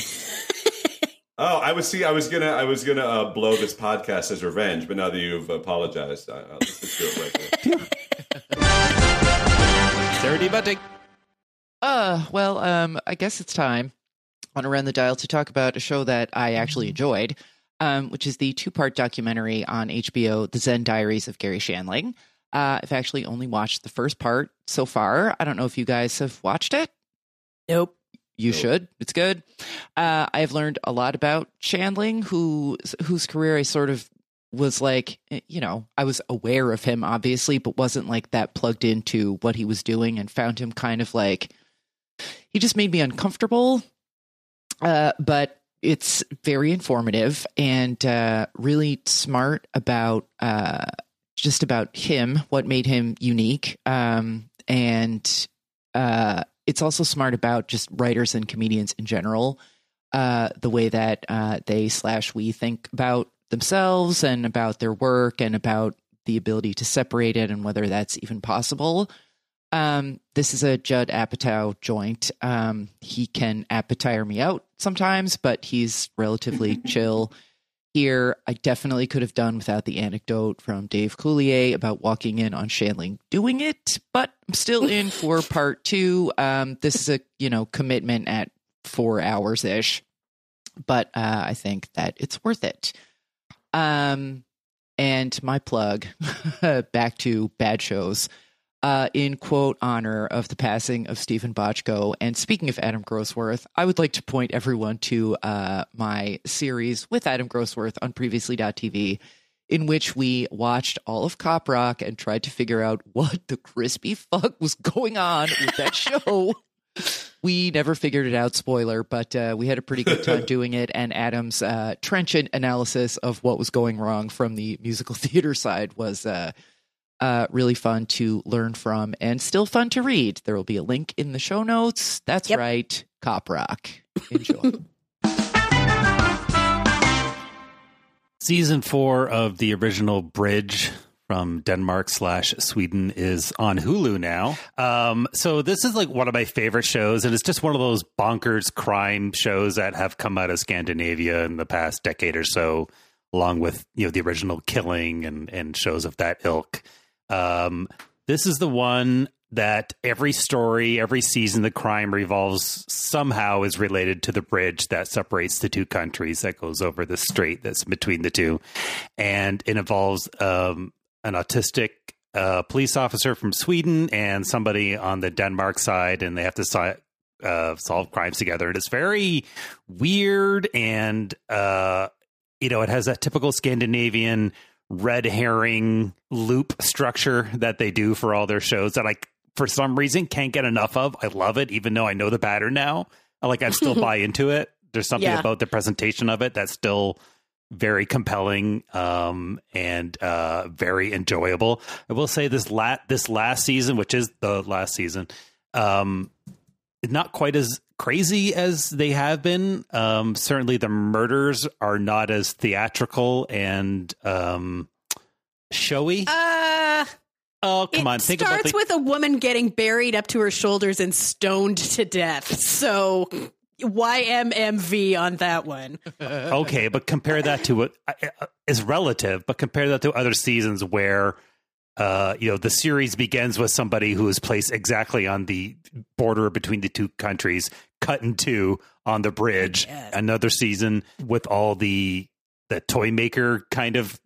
Oh, I was see. I was gonna. I was gonna uh, blow this podcast as revenge, but now that you've apologized, I, I'll just do it right there. Sarah D. Bunting. Uh, well, um, I guess it's time on Around the Dial to talk about a show that I actually enjoyed, um, which is the two-part documentary on H B O, The Zen Diaries of Gary Shandling. Uh, I've actually only watched the first part so far. I don't know if you guys have watched it. Nope. You Nope. should. It's good. Uh, I've learned a lot about Shandling, who whose career I sort of was like, you know, I was aware of him, obviously, but wasn't like that plugged into what he was doing, and found him kind of like, he just made me uncomfortable. Uh, but it's very informative and uh, really smart about uh, just about him, what made him unique. Um, and uh, it's also smart about just writers and comedians in general, uh, the way that uh, they slash we think about themselves and about their work and about the ability to separate it and whether that's even possible. Um, this is a Judd Apatow joint. Um, he can appetire me out sometimes, but he's relatively chill here. I definitely could have done without the anecdote from Dave Coulier about walking in on Shandling doing it, but I'm still in for part two. Um, this is a, you know, commitment at four hours ish, but uh, I think that it's worth it. Um, and my plug back to bad shows. Uh, in quote honor of the passing of Stephen Bochco. And speaking of Adam Grossworth, I would like to point everyone to uh, my series with Adam Grossworth on previously dot t v, in which we watched all of Cop Rock and tried to figure out what the crispy fuck was going on with that show. We never figured it out, spoiler, but uh, we had a pretty good time doing it. And Adam's uh, trenchant analysis of what was going wrong from the musical theater side was uh, Uh, really fun to learn from and still fun to read. There will be a link in the show notes. That's Yep. right. Cop Rock. Enjoy. Season four of the original Bridge from Denmark slash Sweden is on Hulu now. Um, so this is like one of my favorite shows, and it's just one of those bonkers crime shows that have come out of Scandinavia in the past decade or so, along with, you know, the original Killing and, and shows of that ilk. Um, this is the one that every story, every season, the crime revolves somehow is related to the bridge that separates the two countries, that goes over the strait that's between the two. And it involves um, an autistic uh, police officer from Sweden and somebody on the Denmark side, and they have to si- uh, solve crimes together. And it's very weird, and uh, you know, it has that typical Scandinavian red herring loop structure that they do for all their shows that I, for some reason, can't get enough of. I love it, even though I know the pattern now. I like, I still buy into it. There's something Yeah. about the presentation of it that's still very compelling um, and uh, very enjoyable. I will say this la- this last season, which is the last season, um, not quite as crazy as they have been. Um, certainly the murders are not as theatrical and um, showy. Uh, oh, come it on. Think about starts the- with a woman getting buried up to her shoulders and stoned to death. So Y M M V on that one. Okay, but compare that to what is relative, but compare that to other seasons where Uh, you know, the series begins with somebody who is placed exactly on the border between the two countries, cut in two on the bridge. Yes. Another season with all the the toy maker kind of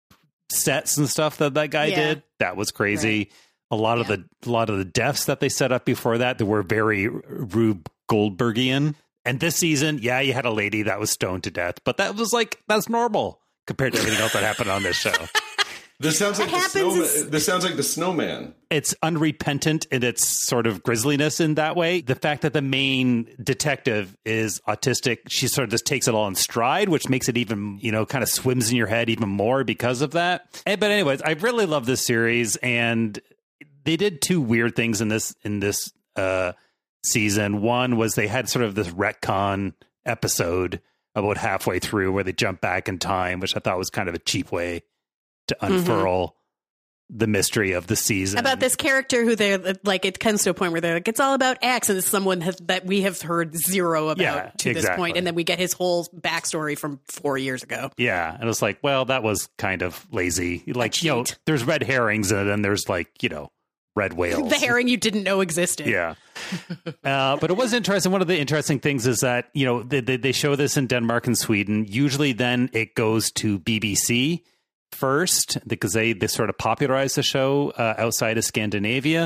sets and stuff that that guy Yeah. did. That was crazy. Right. A lot Yeah. of the a lot of the deaths that they set up before that, that were very Rube Goldbergian. And this season, yeah, you had a lady that was stoned to death, but that was like that's normal compared to everything else that happened on this show. This sounds like What the happens snowman. is- This sounds like the snowman. It's unrepentant in its sort of grisliness in that way. The fact that the main detective is autistic, she sort of just takes it all in stride, which makes it even, you know, kind of swims in your head even more because of that. And, but anyways, I really love this series, and they did two weird things in this in this uh, season. One was they had sort of this retcon episode about halfway through where they jump back in time, which I thought was kind of a cheap way to unfurl mm-hmm. the mystery of the season. About this character who they're like, it comes to a point where they're like, it's all about X, and it's someone has, that we have heard zero about Yeah, to exactly. this point, and then we get his whole backstory from four years ago. Yeah, and it was like, well, that was kind of lazy. Like, you know, cheat. there's red herrings, and then there's like, you know, red whales. The herring you didn't know existed. Yeah. uh, but it was interesting. One of the interesting things is that, you know, they, they, they show this in Denmark and Sweden. Usually then it goes to B B C first because they, they sort of popularized the show uh, outside of Scandinavia.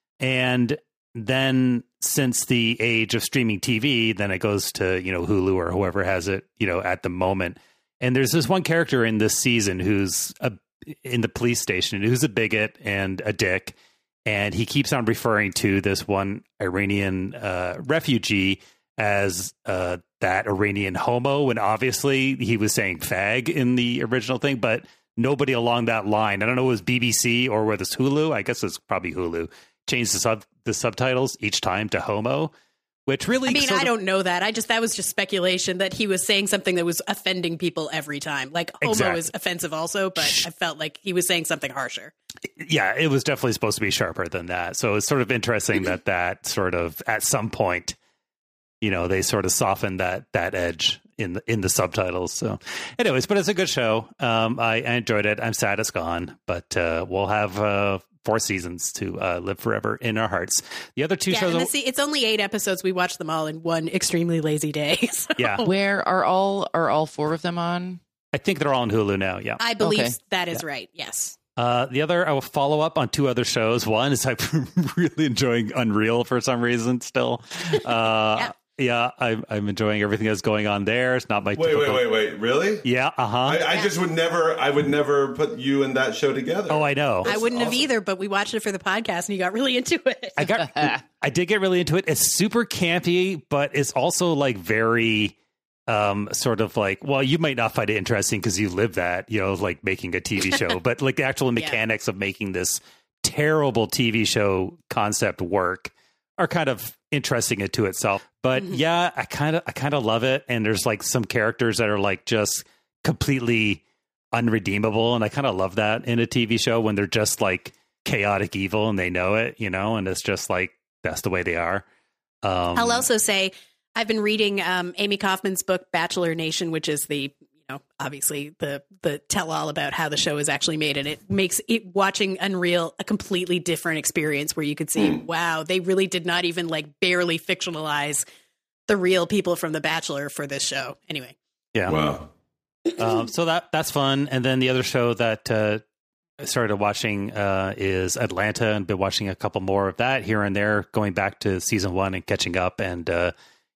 And then since the age of streaming T V, then it goes to, you know, Hulu or whoever has it, you know, at the moment. And there's this one character in this season who's a, in the police station who's a bigot and a dick. And he keeps on referring to this one Iranian uh, refugee as uh, that Iranian homo, when obviously he was saying fag in the original thing, but nobody along that line, I don't know if it was B B C or whether it's Hulu, I guess it's probably Hulu, changed the, sub- the subtitles each time to homo, which really... I mean, sort I of, don't know that. I just, that was just speculation that he was saying something that was offending people every time. Like, homo Exactly. is offensive also, but I felt like he was saying something harsher. Yeah, it was definitely supposed to be sharper than that. So it's sort of interesting that that sort of, at some point, you know, they sort of softened that that edge in the in the subtitles. So anyways, but it's a good show. Um, I, I enjoyed it. I'm sad it's gone, but uh, we'll have uh, four seasons to uh, live forever in our hearts. The other two Yeah, shows... and the, see, it's only eight episodes. We watched them all in one extremely lazy day. So Yeah, Where are all are all four of them on? I think they're all on Hulu now, yeah. I believe Okay. that is right. Yes. Uh, the other, I will follow up on two other shows. One is I'm really enjoying Unreal for some reason still. Uh, Yeah. Yeah, I'm, I'm enjoying everything that's going on there. It's not my Wait, typical... wait, wait, wait. Really? Yeah, uh-huh. I, I just would never. I would never put you and that show together. Oh, I know. I wouldn't have awesome. either, but we watched it for the podcast and you got really into it. I got, I did get really into it. It's super campy, but it's also like very, um, sort of like, well, you might not find it interesting because you live that, you know, like making a T V show, but like the actual mechanics of making this terrible T V show concept work are kind of interesting into itself. But Mm-hmm. yeah, I kind of, I kind of love it. And there's like some characters that are like just completely unredeemable. And I kind of love that in a T V show when they're just like chaotic evil and they know it, you know, and it's just like, that's the way they are. Um, I'll also say I've been reading um, Amy Kaufman's book, Bachelor Nation, which is the, you know, obviously the the tell all about how the show is actually made. And it makes it, watching Unreal a completely different experience where you could see, Mm. wow, they really did not even like barely fictionalize the real people from The Bachelor for this show. Anyway. yeah. Wow. um, so that that's fun. And then the other show that uh, I started watching uh, is Atlanta, and been watching a couple more of that here and there, going back to season one and catching up, and uh,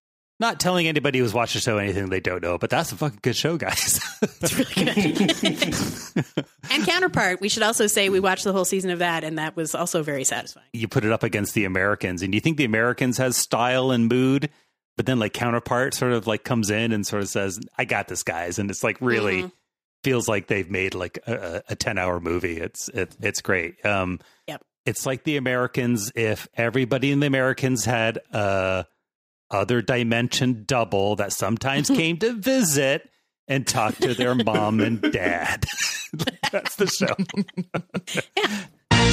not telling anybody who's watched the show anything they don't know. But that's a fucking good show, guys. It's really good. And Counterpart, we should also say we watched the whole season of that, and that was also very satisfying. You put it up against the Americans, and you think the Americans has style and mood, but then like Counterpart sort of like comes in and sort of says, "I got this, guys," and it's like really. Mhm. Feels like they've made like a, a ten hour movie. It's it, it's great. Um, Yep. It's like the Americans. If everybody in the Americans had a other dimension double that sometimes came to visit and talk to their mom and dad. That's the show. Yeah.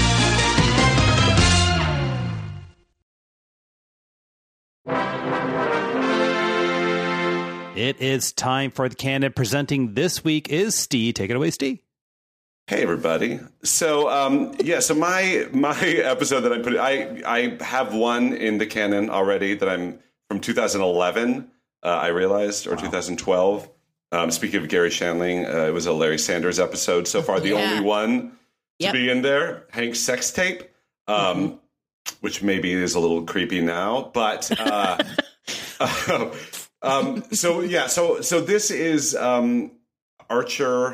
It is time for the canon. Presenting this week is Steve. Take it away, Steve. Hey everybody. So um, yeah, so my my episode that I put I I have one in the canon already that I'm from two thousand eleven. Uh, I realized or wow. two thousand twelve. Um, speaking of Gary Shandling, uh, it was a Larry Sanders episode so far. The Yeah. only one Yep. to be in there. Hank's sex tape, um, mm-hmm. which maybe is a little creepy now, but. Uh, uh, um, so yeah, so so this is um, Archer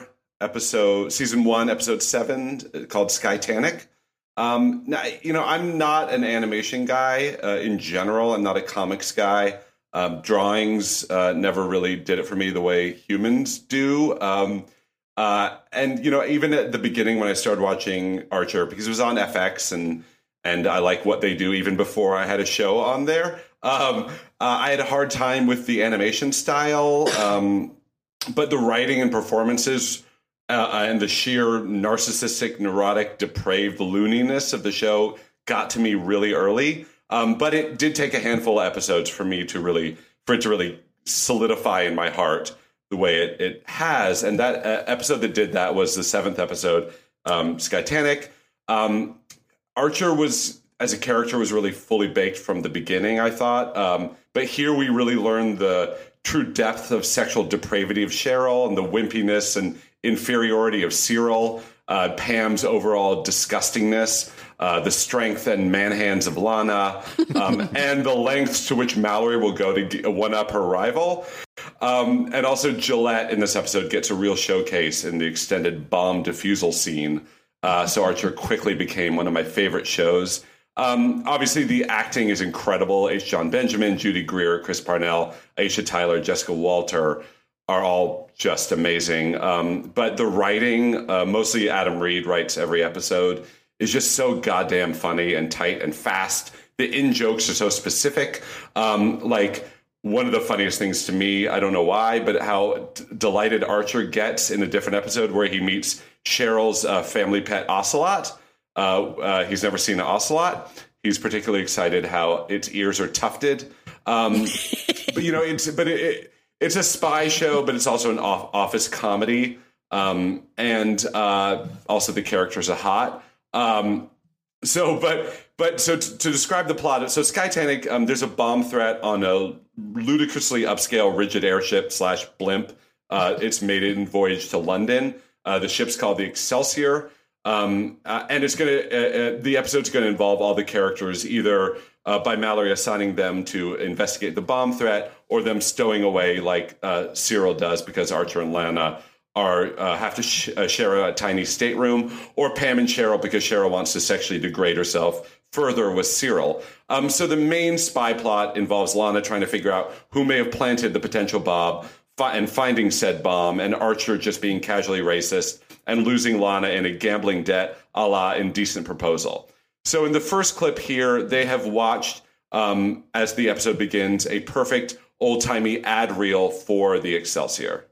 episode, season one, episode seven, called Skytanic. Um, now, you know, I'm not an animation guy uh, in general. I'm not a comics guy. Um, drawings uh, never really did it for me the way humans do. Um, uh, and, you know, even at the beginning when I started watching Archer, because it was on F X and and I like what they do even before I had a show on there, um, uh, I had a hard time with the animation style. Um, but the writing and performances uh, and the sheer narcissistic, neurotic, depraved looniness of the show got to me really early. Um, but it did take a handful of episodes for me to really, for it to really solidify in my heart the way it, it has. And that uh, episode that did that was the seventh episode, um, Skytanic. Um, Archer was, as a character, was really fully baked from the beginning, I thought. Um, but here we really learned the true depth of sexual depravity of Cheryl and the wimpiness and inferiority of Cyril, uh, Pam's overall disgustingness, uh, the strength and man hands of Lana, um, and the lengths to which Mallory will go to one-up her rival. Um, and also Gillette in this episode gets a real showcase in the extended bomb defusal scene. Uh, so Archer quickly became one of my favorite shows. Um, obviously, the acting is incredible. H. John Benjamin, Judy Greer, Chris Parnell, Aisha Tyler, Jessica Walter are all just amazing. Um, but the writing, uh, mostly Adam Reed writes every episode, is just so goddamn funny and tight and fast. The in-jokes are so specific. Um, like, one of the funniest things to me, I don't know why, but how d- delighted Archer gets in a different episode where he meets Cheryl's uh, family pet ocelot. Uh, uh, he's never seen an ocelot. He's particularly excited how its ears are tufted. Um, but, you know, it's but it, it, it's a spy show, but it's also an off- office comedy. Um, and uh, also the characters are hot. Um, so, but but so t- to describe the plot, so Skytanic, um, there's a bomb threat on a ludicrously upscale rigid airship slash blimp. Uh, it's maiden voyage to London. Uh, the ship's called the Excelsior. Um, uh, and it's going to, uh, uh, the episode's going to involve all the characters either uh, by Mallory assigning them to investigate the bomb threat or them stowing away like uh, Cyril does because Archer and Lana are uh, have to sh- uh, share a tiny stateroom, or Pam and Cheryl because Cheryl wants to sexually degrade herself further with Cyril. Um, so the main spy plot involves Lana trying to figure out who may have planted the potential bomb fi- and finding said bomb, and Archer just being casually racist and losing Lana in a gambling debt a la Indecent Proposal. So in the first clip here, they have watched, um, as the episode begins, a perfect old-timey ad reel for the Excelsior.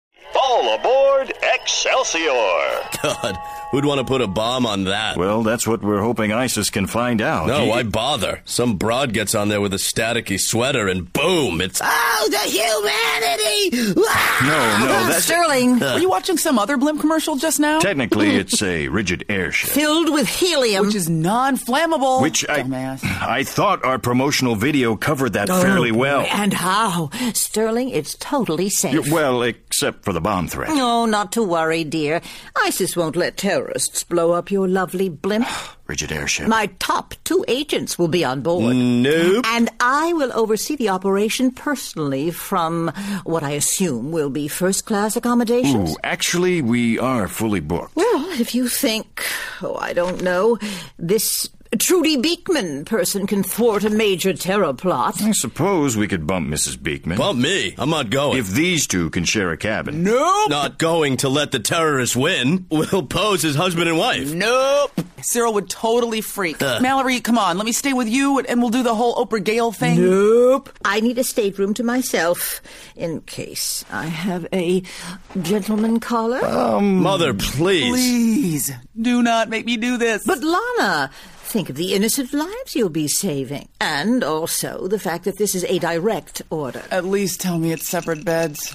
All aboard Excelsior! God, who'd want to put a bomb on that? Well, that's what we're hoping ISIS can find out. No, He- why bother? Some broad gets on there with a staticky sweater and boom, it's... Oh, the humanity! No, no, that's... Sterling, were you watching some other blimp commercial just now? Technically, it's a rigid airship. Filled with helium. Which is non-flammable. Which I... Dumbass. I thought our promotional video covered that Oh, fairly well. And how? Sterling, it's totally safe. Yeah, well, except for the bomb threat. Oh, not to worry, dear. ISIS won't let terrorists blow up your lovely blimp. Rigid airship. My top two agents will be on board. Nope. And I will oversee the operation personally from what I assume will be first-class accommodations. Ooh, actually, we are fully booked. Well, if you think, oh, I don't know, this Trudy Beekman person can thwart a major terror plot. I suppose we could bump Missus Beekman. Bump me. I'm not going. If these two can share a cabin. Nope. Not going to let the terrorists win. We'll pose as husband and wife. Nope. Cyril would totally freak. Uh. Mallory, come on, let me stay with you and we'll do the whole Oprah Gale thing. Nope. I need a stateroom to myself in case I have a gentleman caller. Um, Mother, please. Please, do not make me do this. But Lana, think of the innocent lives you'll be saving. And also the fact that this is a direct order. At least tell me it's separate beds.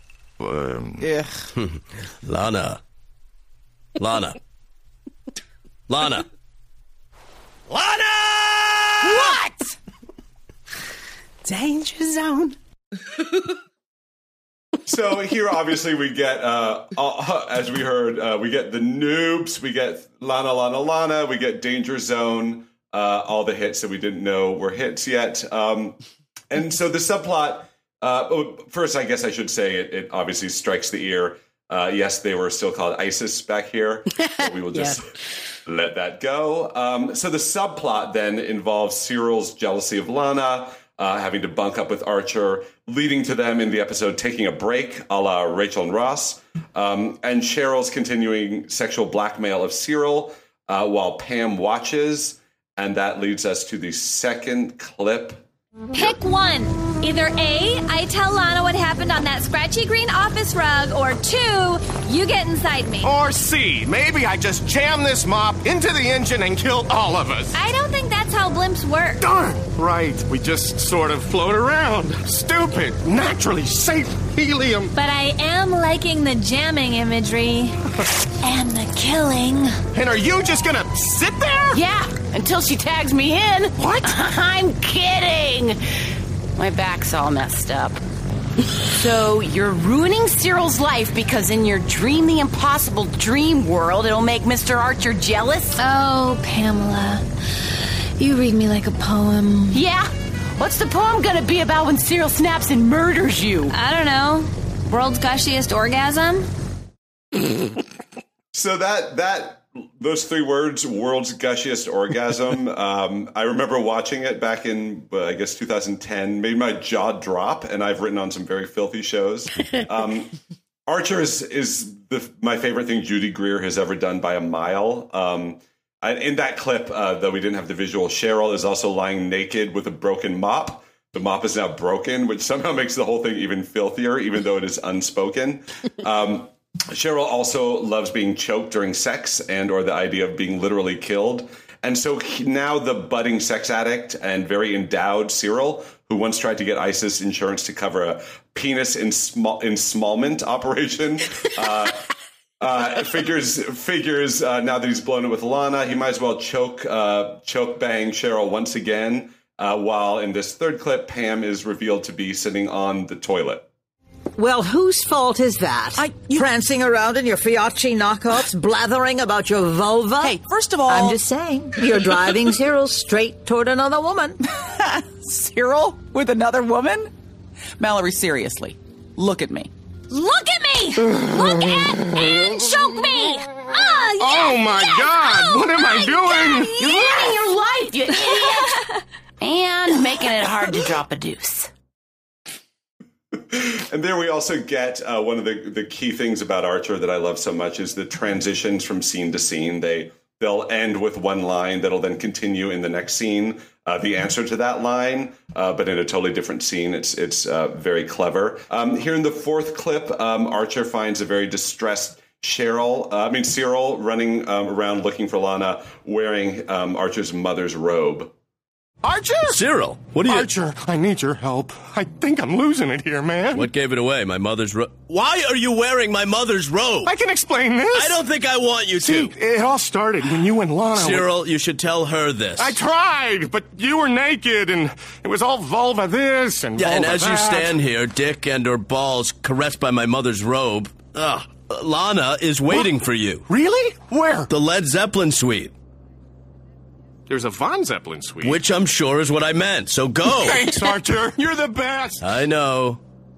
Um, Ugh. Lana. Lana. Lana. Lana! What? Danger zone. So here, obviously, we get, uh, uh, as we heard, uh, we get the Noobs, we get Lana, Lana, Lana, we get Danger Zone, uh, all the hits that we didn't know were hits yet. Um, and so the subplot, uh, first, I guess I should say it, it obviously strikes the ear. Uh, yes, they were still called ISIS back here. But we will just yeah. let that go. Um, so the subplot then involves Cyril's jealousy of Lana, uh, having to bunk up with Archer, leading to them in the episode taking a break, a la Rachel and Ross, um, and Cheryl's continuing sexual blackmail of Cyril uh, while Pam watches. And that leads us to the second clip. Pick one. Either A, I tell Lana what happened on that scratchy green office rug, or two, you get inside me. Or C, maybe I just jam this mop into the engine and kill all of us. I don't think that's how blimps work. Darn! Right, we just sort of float around. Stupid, naturally safe helium. But I am liking the jamming imagery. And the killing. And are you just gonna sit there? Yeah, until she tags me in. What? I'm kidding. My back's all messed up. So you're ruining Cyril's life because in your dream the impossible dream world it'll make Mister Archer jealous? Oh, Pamela. You read me like a poem. Yeah? What's the poem gonna be about when Cyril snaps and murders you? I don't know. World's gushiest orgasm? So that that those three words, world's gushiest orgasm, um, I remember watching it back in, uh, I guess, two thousand ten, made my jaw drop, and I've written on some very filthy shows. Um, Archer is, is the, my favorite thing Judy Greer has ever done by a mile. Um, I, in that clip, uh, though we didn't have the visual, Cheryl is also lying naked with a broken mop. The mop is now broken, which somehow makes the whole thing even filthier, even though it is unspoken. Um, Cheryl also loves being choked during sex and or the idea of being literally killed. And so he, now the budding sex addict and very endowed Cyril, who once tried to get ISIS insurance to cover a penis ensmallment operation, uh, uh, figures figures uh, now that he's blown it with Lana, he might as well choke uh, choke bang Cheryl once again, uh, while in this third clip, Pam is revealed to be sitting on the toilet. Well, whose fault is that? I, you... Prancing around in your Fiatchi knockoffs, blathering about your vulva? Hey, first of all... I'm just saying, you're driving Cyril straight toward another woman. Cyril? With another woman? Mallory, seriously, look at me. Look at me! Look at and choke me! Oh, yes, oh my yes. God! Oh what am my I doing? God, You're yes. ruining your life, you idiot! And making it hard to drop a deuce. And there we also get uh, one of the, the key things about Archer that I love so much is the transitions from scene to scene. They, they'll end with one line that'll then continue in the next scene, uh, the answer to that line, uh, but in a totally different scene. It's it's uh, very clever. Um, here in the fourth clip, um, Archer finds a very distressed Cheryl, uh, I mean Cyril, running um, around looking for Lana, wearing um, Archer's mother's robe. Archer? Cyril, what are you... Archer, I need your help. I think I'm losing it here, man. What gave it away? My mother's robe? Why are you wearing my mother's robe? I can explain this. I don't think I want you to. See, it all started when you and Lana... Cyril, were... you should tell her this. I tried, but you were naked, and it was all vulva this and yeah, vulva and as that. you stand here, dick and her balls caressed by my mother's robe, ugh, Lana is waiting what? for you. Really? Where? The Led Zeppelin suite. There's a Von Zeppelin suite. Which I'm sure is what I meant, so go! Thanks, Archer. You're the best. I know.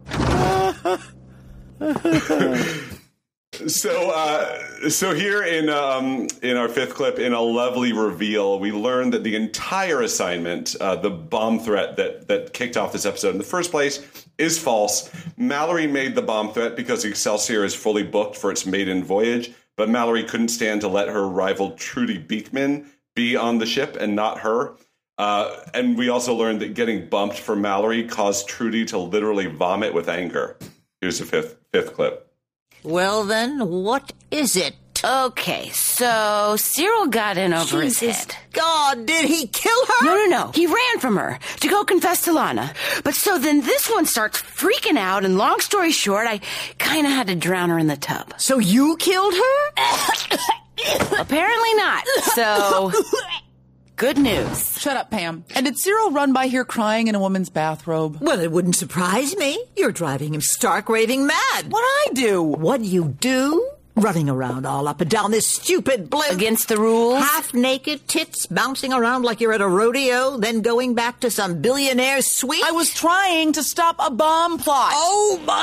So, uh, so here in um, in our fifth clip, in a lovely reveal, we learn that the entire assignment, uh, the bomb threat that that kicked off this episode in the first place, is false. Mallory made the bomb threat because the Excelsior is fully booked for its maiden voyage, but Mallory couldn't stand to let her rival Trudy Beekman be on the ship and not her. Uh, and we also learned that getting bumped for Mallory caused Trudy to literally vomit with anger. Here's the fifth fifth clip. Well, then, what is it? Okay, so Cyril got in over Jesus his head. God, did he kill her? No, no, no. He ran from her to go confess to Lana. But so then this one starts freaking out, and long story short, I kind of had to drown her in the tub. So you killed her? Apparently not. So, good news. Shut up, Pam. And did Cyril run by here crying in a woman's bathrobe? Well, it wouldn't surprise me. You're driving him stark raving mad. What'd I do? What you do? Running around all up and down this stupid blimp. Against the rules? Half naked, tits bouncing around like you're at a rodeo, then going back to some billionaire's suite. I was trying to stop a bomb plot. Oh, my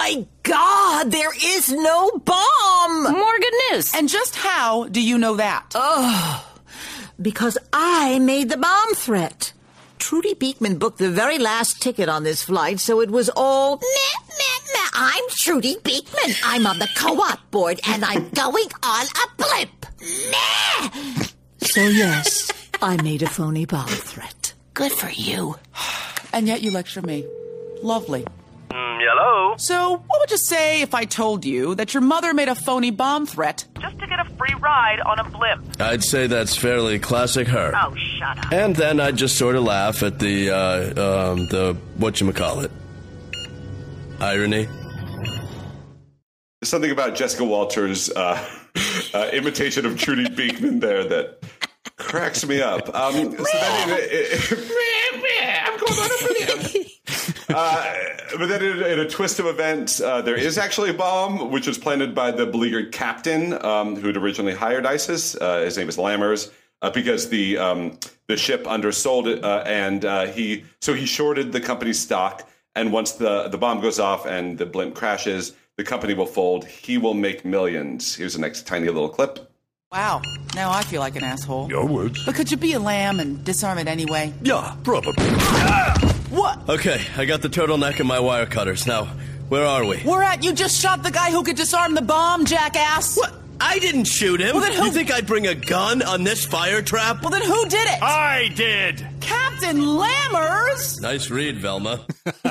God, there is no bomb! More good news. And just how do you know that? Oh, because I made the bomb threat. Trudy Beekman booked the very last ticket on this flight, so it was all, meh, meh, meh. I'm Trudy Beekman. I'm on the co-op board, and I'm going on a blimp. Meh. So yes, I made a phony bomb threat. Good for you. And yet you lecture me. Lovely. Mm, hello? So, what would you say if I told you that your mother made a phony bomb threat? Just to get a free ride on a blimp. I'd say that's fairly classic her. Oh, shut up. And then I'd just sort of laugh at the, uh, um, the, whatchamacallit. Irony. There's something about Jessica Walters' uh, uh, imitation of Trudy Beekman there that cracks me up. Um, so then it, it, it, I'm going on a blimp. Uh, but then in, in a twist of events, uh, there is actually a bomb, which was planted by the beleaguered captain um, who had originally hired ISIS. Uh, his name is Lammers, uh, because the um, the ship undersold it, uh, and uh, he so he shorted the company's stock. And once the, the bomb goes off and the blimp crashes, the company will fold. He will make millions. Here's the next tiny little clip. Wow, now I feel like an asshole. Your words. But could you be a lamb and disarm it anyway? Yeah, probably. What? Okay, I got the turtleneck and my wire cutters. Now, where are we? We're at you just shot the guy who could disarm the bomb, jackass. What? I didn't shoot him. Well, then who? You think I'd bring a gun on this fire trap? Well, then who did it? I did. Captain Lammers? Nice read, Velma.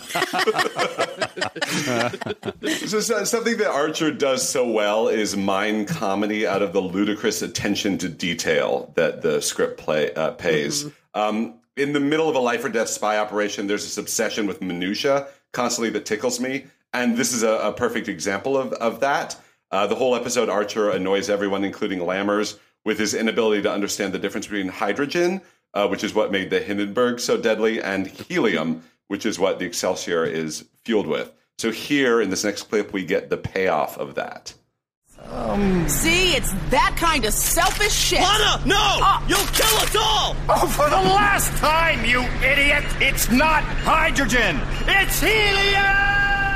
So, so something that Archer does so well is mine comedy out of the ludicrous attention to detail that the script play uh, pays. Mm-hmm. Um, in the middle of a life or death spy operation, there's this obsession with minutia constantly that tickles me, and this is a, a perfect example of, of that. Uh, the whole episode, Archer annoys everyone, including Lammers, with his inability to understand the difference between hydrogen, uh, which is what made the Hindenburg so deadly, and helium, which is what the Excelsior is fueled with. So here, in this next clip, we get the payoff of that. Um, See, it's that kind of selfish shit. Lana, no! Uh, You'll kill us all! Oh, for the last time, you idiot! It's not hydrogen! It's helium!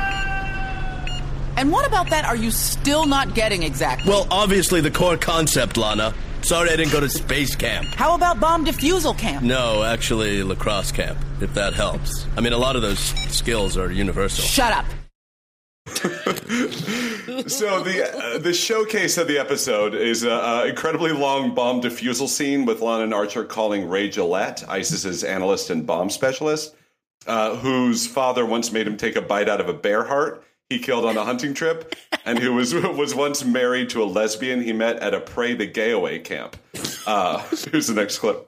And what about that are you still not getting exactly? Well, obviously the core concept, Lana. Sorry I didn't go to space camp. How about bomb defusal camp? No, actually lacrosse camp, if that helps. I mean, a lot of those skills are universal. Shut up. So the uh, the showcase of the episode is an incredibly long bomb defusal scene with Lana and Archer calling Ray Gillette, ISIS's analyst and bomb specialist, uh, whose father once made him take a bite out of a bear heart he killed on a hunting trip, and who was was once married to a lesbian he met at a Pray the Gay Away camp. Uh, here's the next clip.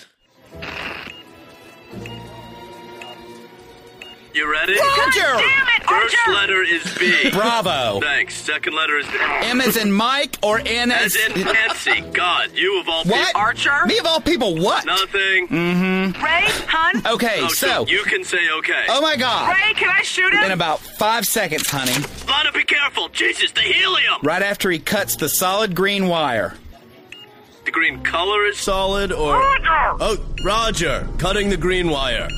You ready? Roger! It, First Archer! letter is B. Bravo. Thanks. Second letter is M as in Mike or N as... As in Nancy. God, you of all people. What? Archer? Me of all people, what? Nothing. Mm-hmm. Ray, hun? Okay, oh, so... You can say okay. Oh, my God. Ray, can I shoot him? In about five seconds, honey. Lana, be careful. Jesus, the helium. Right after he cuts the solid green wire. The green color is solid or... Roger! Oh, Roger. Cutting the green wire.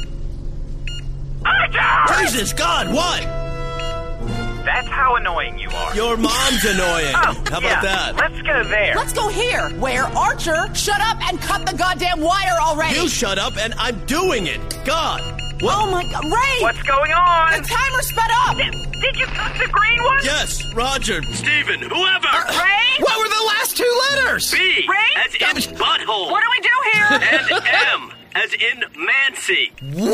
Roger! Jesus, God, what? That's how annoying you are. Your mom's annoying. Oh, how about yeah. that? Let's go there. Let's go here, where Archer, shut up and cut the goddamn wire already. You shut up and I'm doing it. God. What? Oh, my God. Ray! What's going on? The timer sped up. Did, did you cut the green one? Yes, Roger. Steven, whoever. Uh, Ray? What were the last two letters? B. Ray? As in butthole. What do we do here? And M. As in Mancy.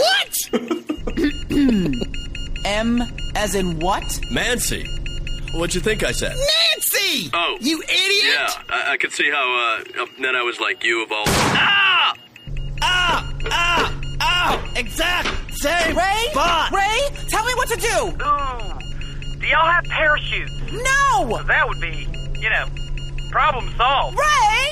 What? M as in what? Mancy. What'd you think I said? Nancy! Oh. You idiot! Yeah, I, I could see how, uh, uh, then I was like, you of all... Ah! Ah! Ah! Ah! Exact same Ray? spot! Ray, tell me what to do! Ooh. Do y'all have parachutes? No! Well, that would be, you know, problem solved. Ray!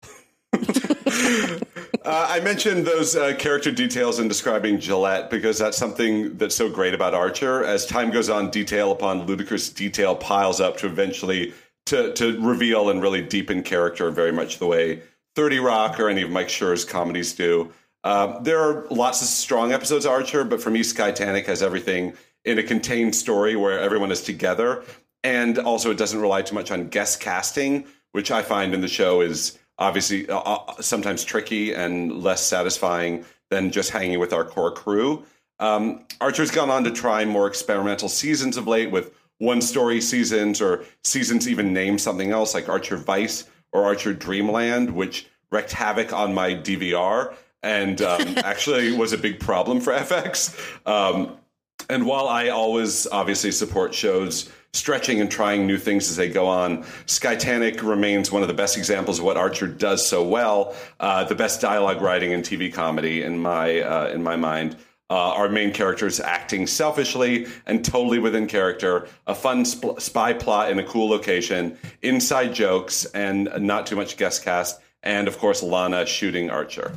Uh, I mentioned those uh, character details in describing Gillette because that's something that's so great about Archer. As time goes on, detail upon ludicrous detail piles up to eventually to, to reveal and really deepen character very much the way thirty Rock or any of Mike Schur's comedies do. Uh, there are lots of strong episodes of Archer, but for me, Skytanic has everything. in a contained story where everyone is together. And also it doesn't rely too much on guest casting, which I find in the show is obviously uh, sometimes tricky and less satisfying than just hanging with our core crew. Um, Archer's gone on to try more experimental seasons of late with one-story seasons or seasons even named something else like Archer Vice or Archer Dreamland, which wreaked havoc on my D V R and um, actually was a big problem for F X. Um, and while I always obviously support shows stretching and trying new things as they go on, Skytanic remains one of the best examples of what Archer does so well, uh, the best dialogue writing and T V comedy in my uh, in my mind. Uh, our main characters acting selfishly and totally within character, a fun sp- spy plot in a cool location, inside jokes, and not too much guest cast, and of course Lana shooting Archer.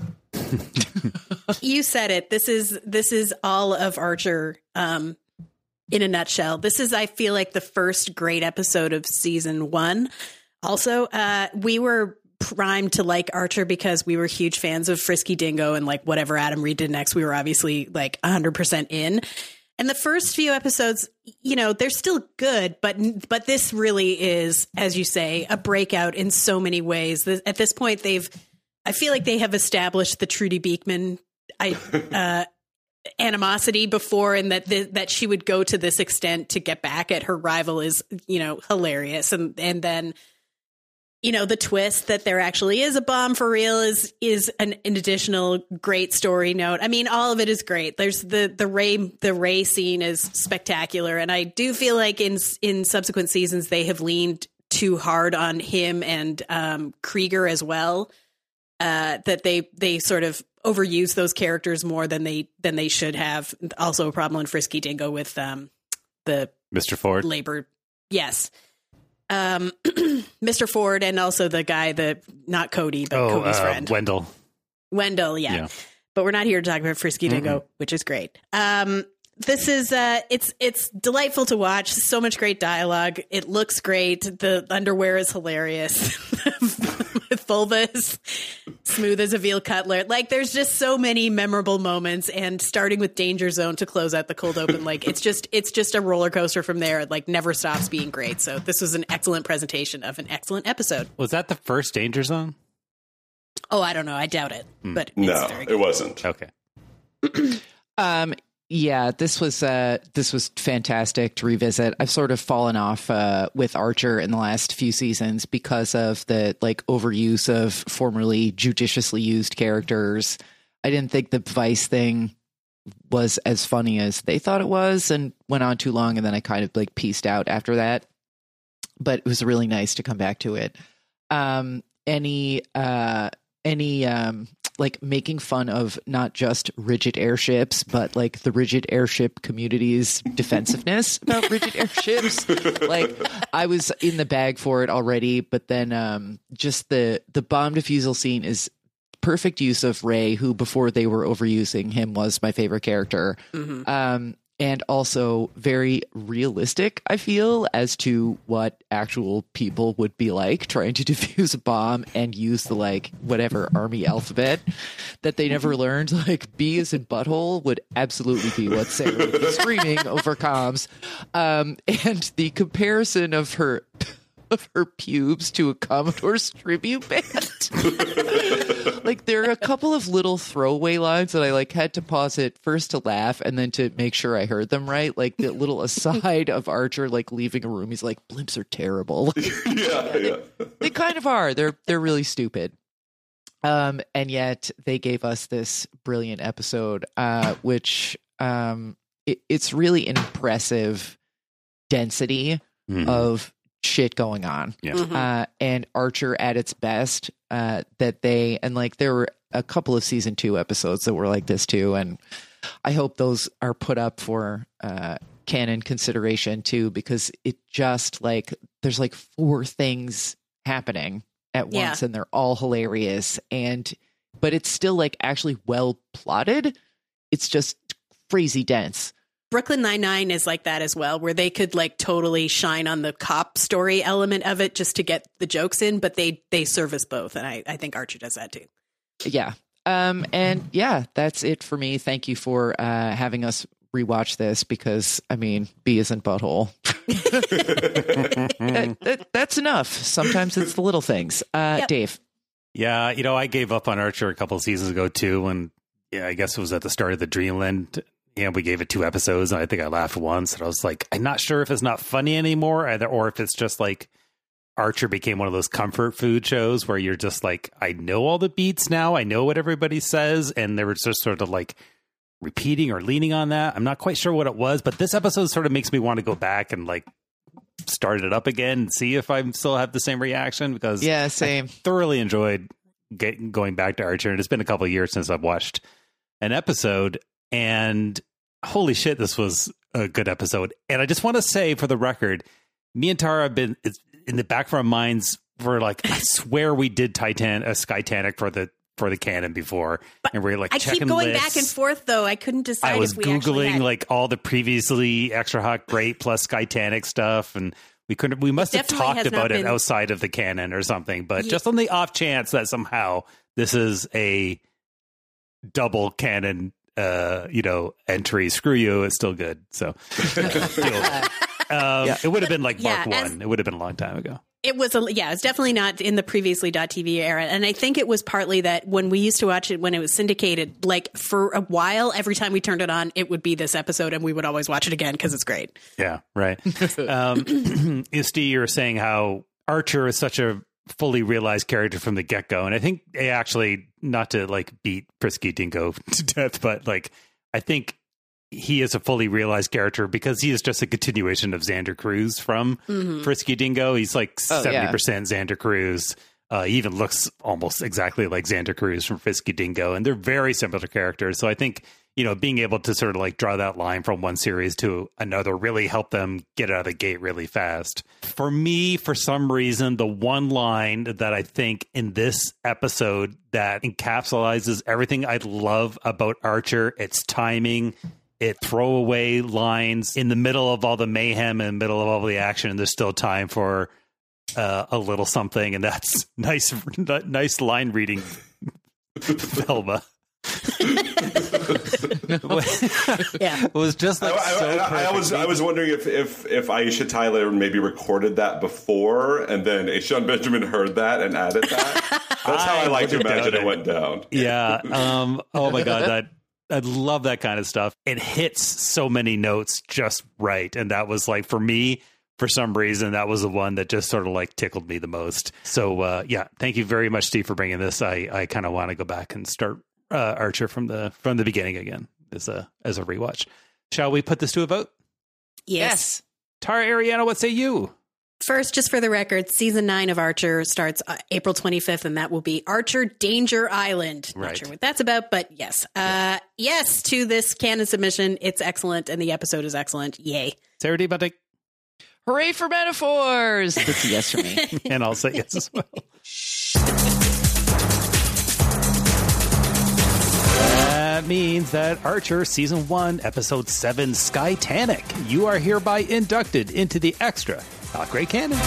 You said it. This is this is all of Archer um, in a nutshell. This is, I feel like, the first great episode of season one. Also, uh, we were primed to like Archer because we were huge fans of Frisky Dingo and like whatever Adam Reed did next, we were obviously like one hundred percent in. And the first few episodes, you know, they're still good, but but this really is, as you say, a breakout in so many ways. At this point, they've, I feel like they have established the Trudy Beekman I, uh, animosity before, and that the, that she would go to this extent to get back at her rival is, you know, hilarious. And and then, you know, the twist that there actually is a bomb for real is is an, an additional great story note. I mean, all of it is great. There's the the Ray the Ray scene is spectacular, and I do feel like in in subsequent seasons they have leaned too hard on him and um, Krieger as well. Uh, that they they sort of overuse those characters more than they than they should have. Also, a problem in Frisky Dingo with um, the Mister Ford labor. Yes. Um, Mister Ford, and also the guy that not Cody, but oh, Cody's uh, friend, Wendell. Wendell, yeah. yeah. But we're not here to talk about Frisky Dingo, mm-hmm. which is great. Um, this is uh, it's it's delightful to watch. So much great dialogue. It looks great. The underwear is hilarious. Vulva is smooth as a veal cutlet. Like, there's just so many memorable moments, and starting with Danger Zone to close out the cold open, like it's just it's just a roller coaster from there. It like never stops being great. So this was an excellent presentation of an excellent episode. Was that the first Danger Zone? Oh, I don't know. I doubt it. Mm. But no, it's very good. It wasn't. Okay. um. Yeah, this was uh, this was fantastic to revisit. I've sort of fallen off uh, with Archer in the last few seasons because of the like overuse of formerly judiciously used characters. I didn't think the Vice thing was as funny as they thought it was, and went on too long, and then I kind of like pieced out after that. But it was really nice to come back to it. Um, any uh, any um, like making fun of not just rigid airships, but like the rigid airship community's defensiveness about rigid airships. Like, I was in the bag for it already, but then um, just the the bomb defusal scene is perfect use of Ray, who before they were overusing him was my favorite character. Mm-hmm. Um, and also very realistic, I feel, as to what actual people would be like trying to defuse a bomb and use the, like, whatever army alphabet that they never learned. Like, B as in butthole would absolutely be what Sarah would be screaming over comms. Um, and the comparison of her... of her pubes to a Commodore's tribute band. Like, there are a couple of little throwaway lines that I like had to pause it first to laugh and then to make sure I heard them right. Like the little aside of Archer like leaving a room, he's like, blimps are terrible. yeah, yeah. They, they kind of are. They're they're really stupid. Um, and yet they gave us this brilliant episode, uh, which um, it, it's really an impressive density mm-hmm. of shit going on. Yeah. Mm-hmm. Uh, and Archer at its best, uh, that they, and like there were a couple of season two episodes that were like this too. And I hope those are put up for, uh, canon consideration too, because it just like, there's like four things happening at yeah. once and they're all hilarious. And, but it's still like actually well plotted. It's just crazy dense. Brooklyn Nine-Nine is like that as well, where they could like totally shine on the cop story element of it just to get the jokes in, but they they service both. And I, I think Archer does that too. Yeah. Um, and yeah, that's it for me. Thank you for uh, having us rewatch this because, I mean, B isn't butthole. that, that, that's enough. Sometimes it's the little things. Uh, Yep. Dave. Yeah, you know, I gave up on Archer a couple of seasons ago too, and yeah, I guess it was at the start of the Dreamland. Yeah, we gave it two episodes, and I think I laughed once, and I was like, I'm not sure if it's not funny anymore, either, or if it's just like Archer became one of those comfort food shows where you're just like, I know all the beats now, I know what everybody says, and they were just sort of like repeating or leaning on that. I'm not quite sure what it was, but this episode sort of makes me want to go back and like start it up again and see if I still have the same reaction, because yeah, same. I thoroughly enjoyed getting going back to Archer, and it's been a couple of years since I've watched an episode, and holy shit, this was a good episode. And I just want to say, for the record, me and Tara have been it's in the back of our minds for like, I swear we did Titan, a Skytanic for the for the canon before, but and we're like I checking keep going lists. back and forth though. I couldn't decide. I was if we actually googling had... like all the previously Extra Hot Great plus Skytanic stuff, and we couldn't. We must have Definitely talked has not about it been- outside of the canon or something. But Ye- just on the off chance that somehow this is a double canon, uh, you know, entry. Screw you, it's still good. So um, Yeah. it would have been like Mark Yeah, as- One. It would have been a long time ago. It was a yeah, it was definitely not in the previously .T V era, and I think it was partly that when we used to watch it when it was syndicated, like for a while, every time we turned it on, it would be this episode, and we would always watch it again because it's great. Yeah, right. um, Steve, you were saying how Archer is such a fully realized character from the get-go, and I think they actually, not to like beat Frisky Dingo to death, but like I think he is a fully realized character because he is just a continuation of Xander Cruz from Mhm. Frisky Dingo. He's like Oh, yeah. seventy percent Xander Cruz. Uh, he even looks almost exactly like Xander Cruz from Frisky Dingo, and they're very similar characters. So I think, you know, being able to sort of like draw that line from one series to another really helped them get out of the gate really fast. For me, for some reason, the one line that I think in this episode that encapsulates everything I love about Archer, its timing, it throwaway lines in the middle of all the mayhem, in the middle of all the action, and there's still time for uh, a little something, and that's nice, nice line reading, Velma. Yeah, it was just like I, so I, I, I was I was wondering if, if if Aisha Tyler maybe recorded that before, and then Sean Benjamin heard that and added that. That's how I, I like to wouldn't imagine doubt it went down. Yeah. Um, oh my God, that I love that kind of stuff. It hits so many notes just right, and that was like for me. For some reason, that was the one that just sort of like tickled me the most. So uh, yeah, thank you very much, Steve, for bringing this. I, I kind of want to go back and start uh, Archer from the from the beginning again as a as a rewatch. Shall we put this to a vote? Yes. Tara Ariana, what say you? First, just for the record, season nine of Archer starts uh, April twenty-fifth, and that will be Archer Danger Island. Right. Not sure what that's about, but yes. Uh, yes to this canon submission. It's excellent, and the episode is excellent. Yay. Sarah D. Bunting. Hooray for metaphors! That's a yes for me. And I'll say yes as well. That means that Archer Season one, Episode seven, Skytanic, you are hereby inducted into the Extra Hot Great Canon.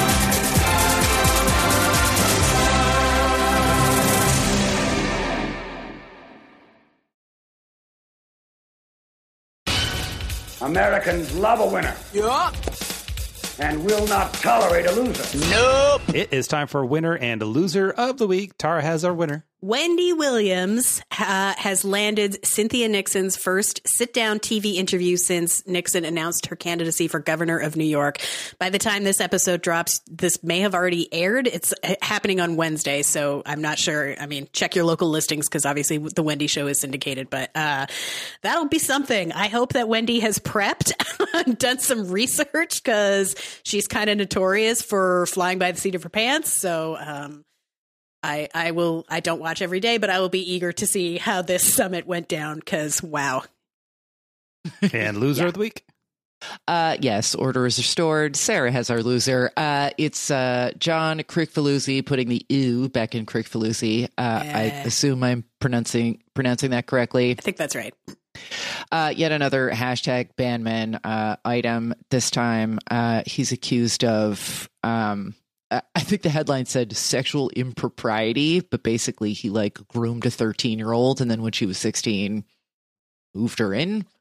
Americans love a winner. Yeah. And will not tolerate a loser. Nope. It is time for winner and loser of the week. Tara has our winner. Wendy Williams uh, has landed Cynthia Nixon's first sit-down T V interview since Nixon announced her candidacy for governor of New York. By the time this episode drops, this may have already aired. It's happening on Wednesday, so I'm not sure. I mean, check your local listings because obviously the Wendy show is syndicated, but uh, that'll be something. I hope that Wendy has prepped and done some research because she's kind of notorious for flying by the seat of her pants. So, um, I, I will, I don't watch every day, but I will be eager to see how this summit went down because, wow. And loser Yeah. of the week? Uh, yes, order is restored. Sarah has our loser. Uh, it's uh, John Kricfalusi putting the ew back in Kricfalusi. Uh, I Yeah. assume I'm pronouncing pronouncing that correctly. I think that's right. Uh, yet another hashtag Banman uh, item. This time uh, he's accused of, um, I I think the headline said sexual impropriety, but basically he like groomed a thirteen year old and then when she was sixteen, moved her in.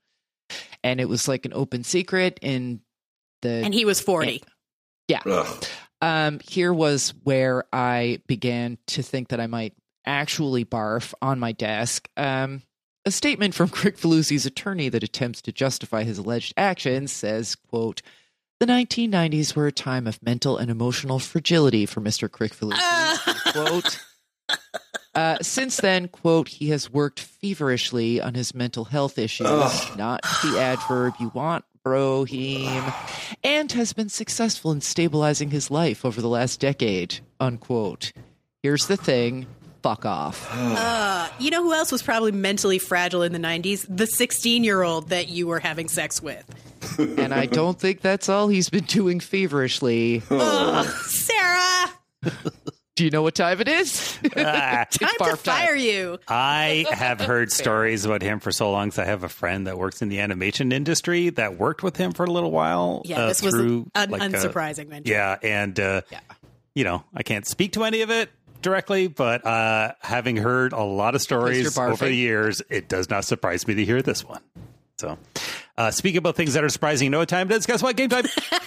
And it was like an open secret in the... And he was forty. Yeah. Ugh. Um, here was where I began to think that I might actually barf on my desk. Um, a statement from Kricfalusi's attorney that attempts to justify his alleged actions says, quote, "The nineteen nineties were a time of mental and emotional fragility for Mister Kricfalusi." Uh. Quote. Uh, since then, quote, "he has worked feverishly on his mental health issues," Ugh. not the adverb you want, Brohim, "and has been successful in stabilizing his life over the last decade," unquote. Here's the thing. Fuck off. Uh, you know who else was probably mentally fragile in the nineties? The sixteen-year-old that you were having sex with. And I don't think that's all he's been doing feverishly. Ugh, Sarah! Do you know what time it is? Uh, time to fire time. you. I have heard stories about him for so long. So I have a friend that works in the animation industry that worked with him for a little while. Yeah, uh, this through, was un- like unsurprising. A, mention. Yeah, and uh, yeah. you know, I can't speak to any of it directly, but uh, having heard a lot of stories over the years, it does not surprise me to hear this one. So, uh, speaking about things that are surprising, you know what time it is? Guess what? Game time.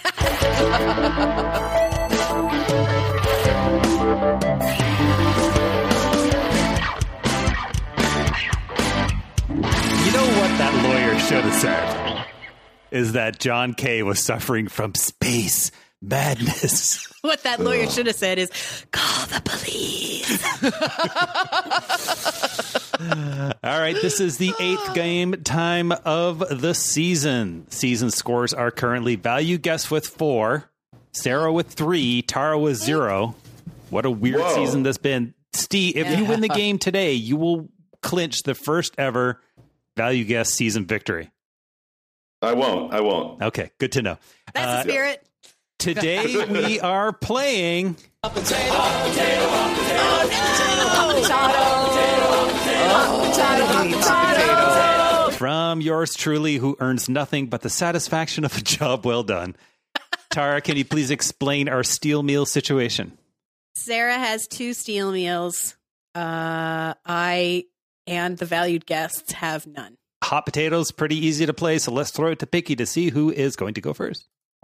You know what that lawyer should have said? Is that John Kay was suffering from space madness. What that lawyer should have said is, call the police. All right, this is the eighth game time of the season. Season scores are currently Value Guess with four, Sarah with three, Tara with zero. What a weird Whoa. season this been. Steve, if yeah. you win the game today, you will clinch the first ever Value Guess season victory. I won't. I won't. Okay, good to know. That's uh, the spirit. Today we are playing Hot potato, hot potato, hot potato, hot potato, hot potato, from yours truly, who earns nothing but the satisfaction of a job well done. Tara, can you please explain our steel meal situation? Sarah has two steel meals. Uh, I and the valued guests have none. Hot potatoes, pretty easy to play, so let's throw it to Picky to see who is going to go first.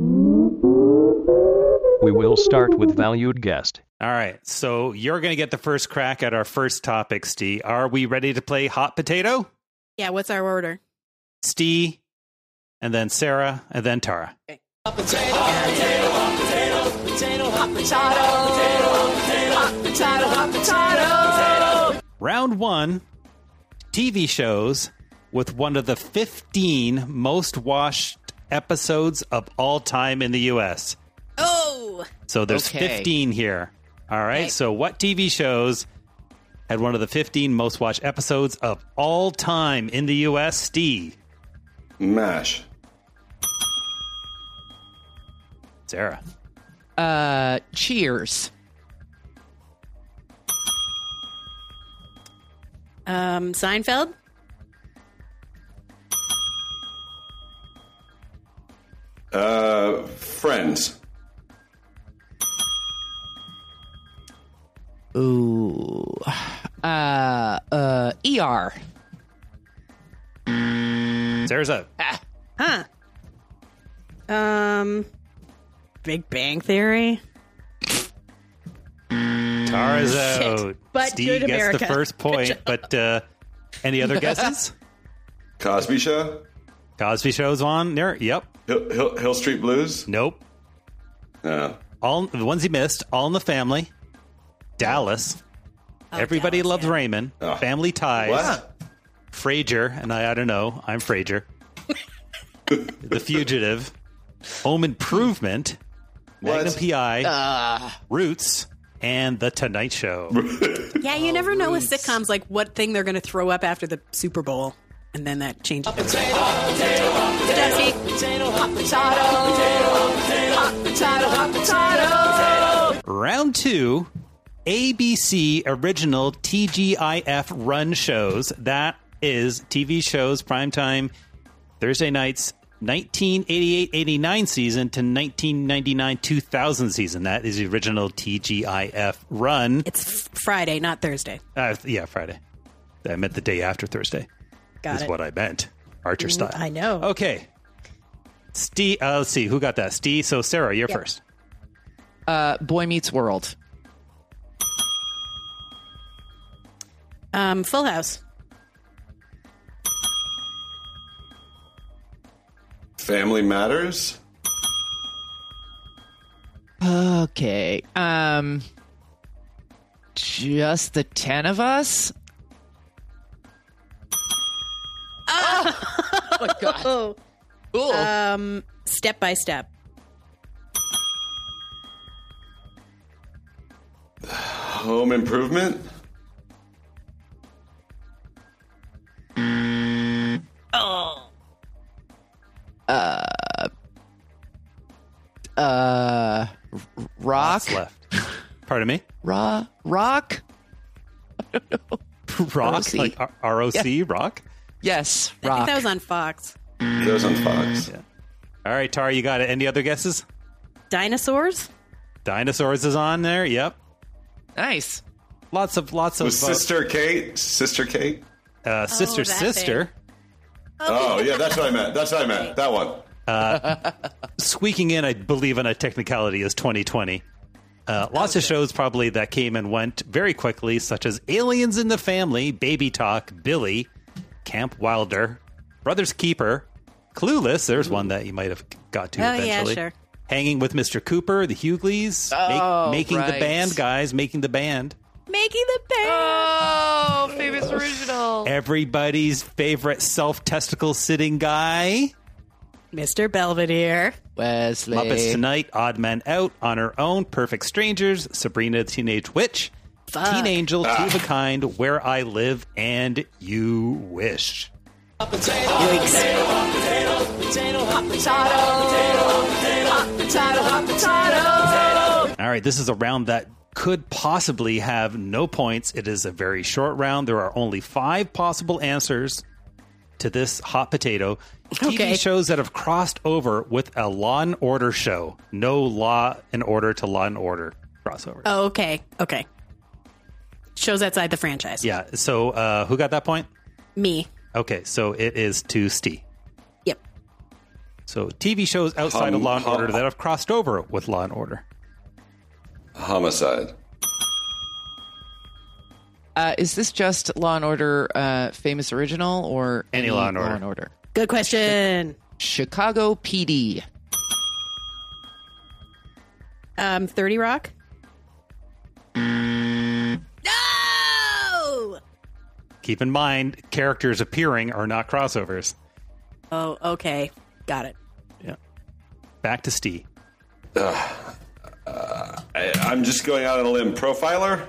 We will start with valued guest. All right, so you're going to get the first crack at our first topic, Steve. Are we ready to play hot potato? Yeah, what's our order? Steve, and then Sarah, and then Tara. Okay. Hot potato, hot potato, hot potato, potato, hot potato, hot potato, hot potato, potato. Round one, T V shows with one of the fifteen most watched episodes of all time in the U S. Oh! So there's okay. fifteen here. All right, okay. So what T V shows had one of the fifteen most watched episodes of all time in the U S, Steve? MASH. Sarah. Uh, Cheers. Um, Seinfeld. Uh, Friends. Ooh. Uh, uh, E R. Sarah's up. Ah. Huh. Um, Big Bang Theory. Tara's out. But Steve good gets America. the first point, but uh, any other guesses? Cosby Show. Cosby Show's on there. Yep. Hill, Hill, Hill Street Blues. Nope. No. All the ones he missed. All in the Family. Dallas. Oh, Everybody Dallas, Loves yeah. Raymond. Oh. Family Ties. What? Frasier, and I, I don't know. I'm Frasier. The Fugitive. Home Improvement. What? Magnum P I. Uh, Roots. And The Tonight Show. Yeah, you never know with sitcoms like what thing they're going to throw up after the Super Bowl, and then that changes. Hot potato, hot potato, hot potato, potato, hot potato, hot potato, hot potato. Round two. A B C original T G I F run shows. That is T V shows primetime Thursday nights nineteen eighty-eight eighty-nine season to nineteen ninety-nine two thousand season. That is the original T G I F run. It's Friday, not Thursday. Uh, yeah, Friday. I meant the day after Thursday. Got is it. what I meant. Archer style. I know. Okay. Steve, uh, let's see. Who got that? Steve. So, Sarah, you're Yep. first. Uh, Boy Meets World. Um, Full House. Family Matters. Okay. Um, just the ten of us. Oh, my God. Cool. Um, Step by Step. Home Improvement. Oh. Uh, uh, Rock. Lots left. Pardon me? Ra- rock? Rock? R O C. Like R- R-O-C? Yeah. Rock? Yes, I Rock. think that was on Fox. That was on Fox. Yeah. All right, Tara, you got it. Any other guesses? Dinosaurs? Dinosaurs is on there. Yep. Nice. Lots of, lots of... Was uh, Sister Kate? Sister Kate? Uh, sister, that sister. Oh, yeah, that's what I meant. That's what I meant. That one. Uh, squeaking in, I believe, in a technicality is twenty twenty. Uh, lots of shows probably that came and went very quickly, such as Aliens in the Family, Baby Talk, Billy, Camp Wilder, Brothers Keeper, Clueless. There's one that you might have got to Oh, eventually. yeah, sure. Hanging with Mister Cooper, The Hughleys, Oh, Making right. the Band, guys, Making the Band. Making the Band. Oh, famous original. Everybody's favorite self-testicle sitting guy. Mister Belvedere. Wesley. Muppets Tonight, Odd Man Out, On Her Own, Perfect Strangers, Sabrina the Teenage Witch, Fuck. Teen Angel, Ah. Two of a Kind, Where I Live, and You Wish. Hot potato, hot potato, hot potato, potato, hot potato, hot potato, hot potato. All right, this is a round that could possibly have no points. It is a very short round. There are only five possible answers to this hot potato. T V Okay. shows that have crossed over with a Law and Order show. No Law and Order to Law and Order crossover. Oh, okay. Okay. Shows outside the franchise. Yeah, so uh, who got that point? Me. Okay, so it is to Steve. Yep. So T V shows outside Hum- of Law and hum- Order that have crossed over with Law and Order. Homicide. Uh, is this just Law and Order uh, famous original or Any Law and Order. Order? Good question. Chicago P D. Um, thirty Rock. Mm. No. Keep in mind, characters appearing are not crossovers. Oh, okay. Got it. Yeah. Back to Steve. Uh, uh, I, I'm just going out on a limb. Profiler?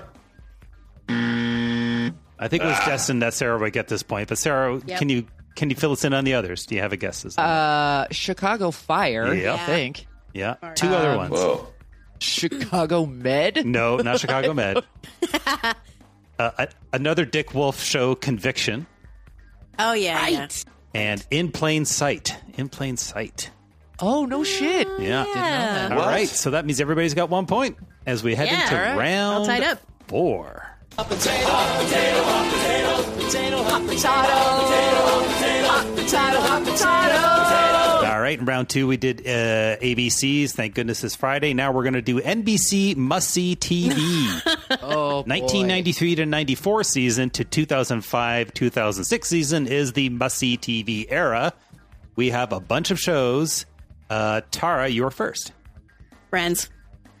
I think it was Ah. destined that Sarah would get this point, but Sarah, Yep. can you can you fill us in on the others? Do you have a guesses? Uh, Chicago Fire, Yeah. I think. yeah, two other Um, ones. Whoa. Chicago Med. No, not Chicago Med. uh, a- another Dick Wolf show, Conviction, Oh yeah. yeah. and In Plain Sight. In Plain Sight. Oh, no shit. Yeah. Yeah. All What? right, so that means everybody's got one point as we head Yeah, into all right. round All tied up. four. Hot potato, hot potato, hot potato, potato, hot potato, hot potato, hot potato. All right, in round two, we did uh, A B Cs. Thank goodness it's Friday. Now we're going to do N B C must-see T V. Oh, boy. nineteen ninety-three to ninety-four season to two thousand five two thousand six season is the must-see T V era. We have a bunch of shows. Uh, Tara, you're first. Friends.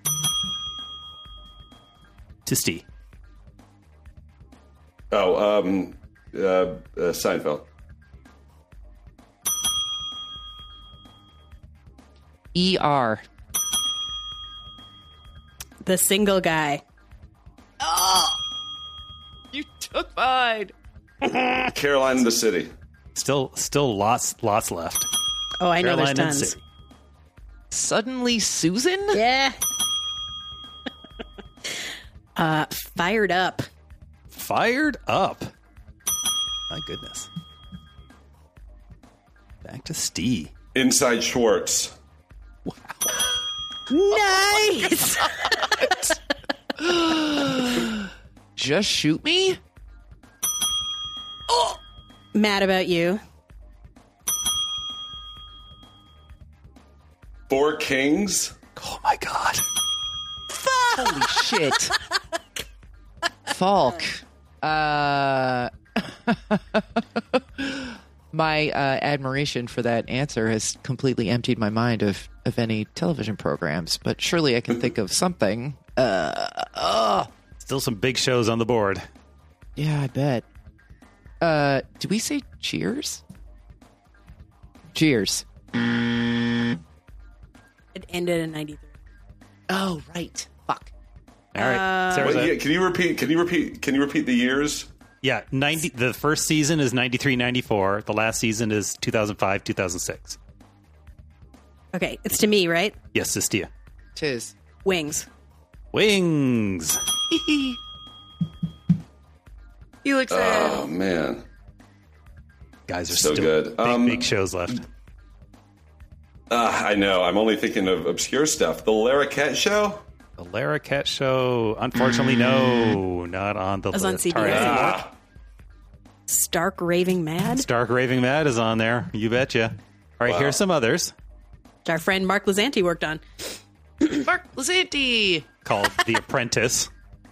To Steve. Oh, um, uh, uh, Seinfeld. E R. The Single Guy. You took mine. Caroline in the City. Still, still lots, lots left. Oh, I know Caroline there's and tons. City. Suddenly Susan? Yeah. uh, Fired Up. Fired Up. My goodness. Back to Steve. Inside Schwartz. Nice. Just Shoot Me? Mad About You. Four Kings. Oh my god. Holy shit. Falk. Uh, my uh, admiration for that answer has completely emptied my mind of, of any television programs, but surely I can think of something. Uh, uh. Still some big shows on the board. Yeah, I bet. Uh, did we say Cheers? Cheers. It ended in ninety-three. Oh, right. Fuck. All right. Uh, Sarah's Wait, up. yeah, can you repeat? Can you repeat? Can you repeat the years? Yeah, ninety. The first season is ninety-three ninety-four. The last season is two thousand five two thousand six. Okay, it's to me, right? Yes, it's to you. Tis. Wings. Wings. Felix. Oh man, Guys are so still good. Big, Um, big shows left. Uh, I know. I'm only thinking of obscure stuff. The Larroquette Show. The Larroquette Show. Unfortunately, no, not on the It was on list. C B S. All right. Ah, Stark Raving Mad. Stark Raving Mad is on there. You betcha. All right, Wow. here's some others Which our friend Mark Lazanti worked on. Mark Lazanti. called The Apprentice,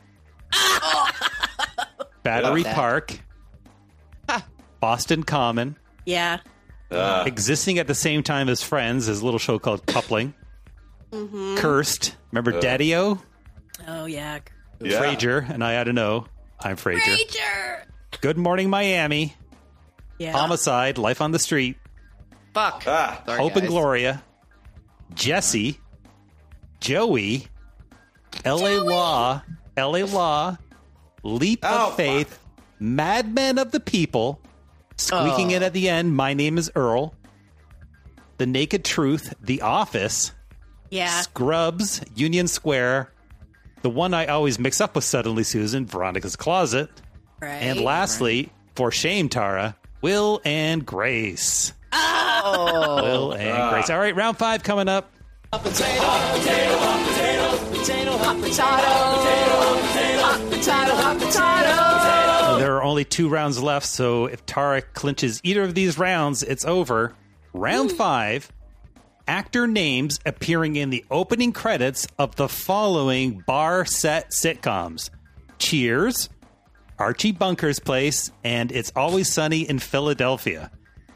Battery Love that. Park, Boston Common. Yeah. ah. Existing at the same time as Friends is a little show called Coupling. Mm-hmm. Cursed. Remember Uh. Daddy-O? Oh, yeah. Yeah. Frasier, and I ought to know. I'm Frasier. Frasier! Good Morning Miami. Yeah. Homicide, Life on the Street. Fuck. Ah. Sorry, Hope and guys. Gloria. Jesse. Joey. L A Law. L A Law. Leap Oh, of Faith. Madmen of the People. Squeaking Oh. in at the end, My Name is Earl. The Naked Truth. The Office. Yeah. Scrubs. Union Square. The one I always mix up with Suddenly Susan, Veronica's Closet. Right. And lastly, for shame, Tara, Will and Grace. Oh. Will and Ah. Grace. All right, round five coming up. Hot potato, hot potato, hot potato, potato, hot potato, hot potato, hot potato, hot potato. There are only two rounds left, so if Tara clinches either of these rounds, it's over. Round five, actor names appearing in the opening credits of the following bar set sitcoms: Cheers, Archie Bunker's Place, and It's Always Sunny in Philadelphia.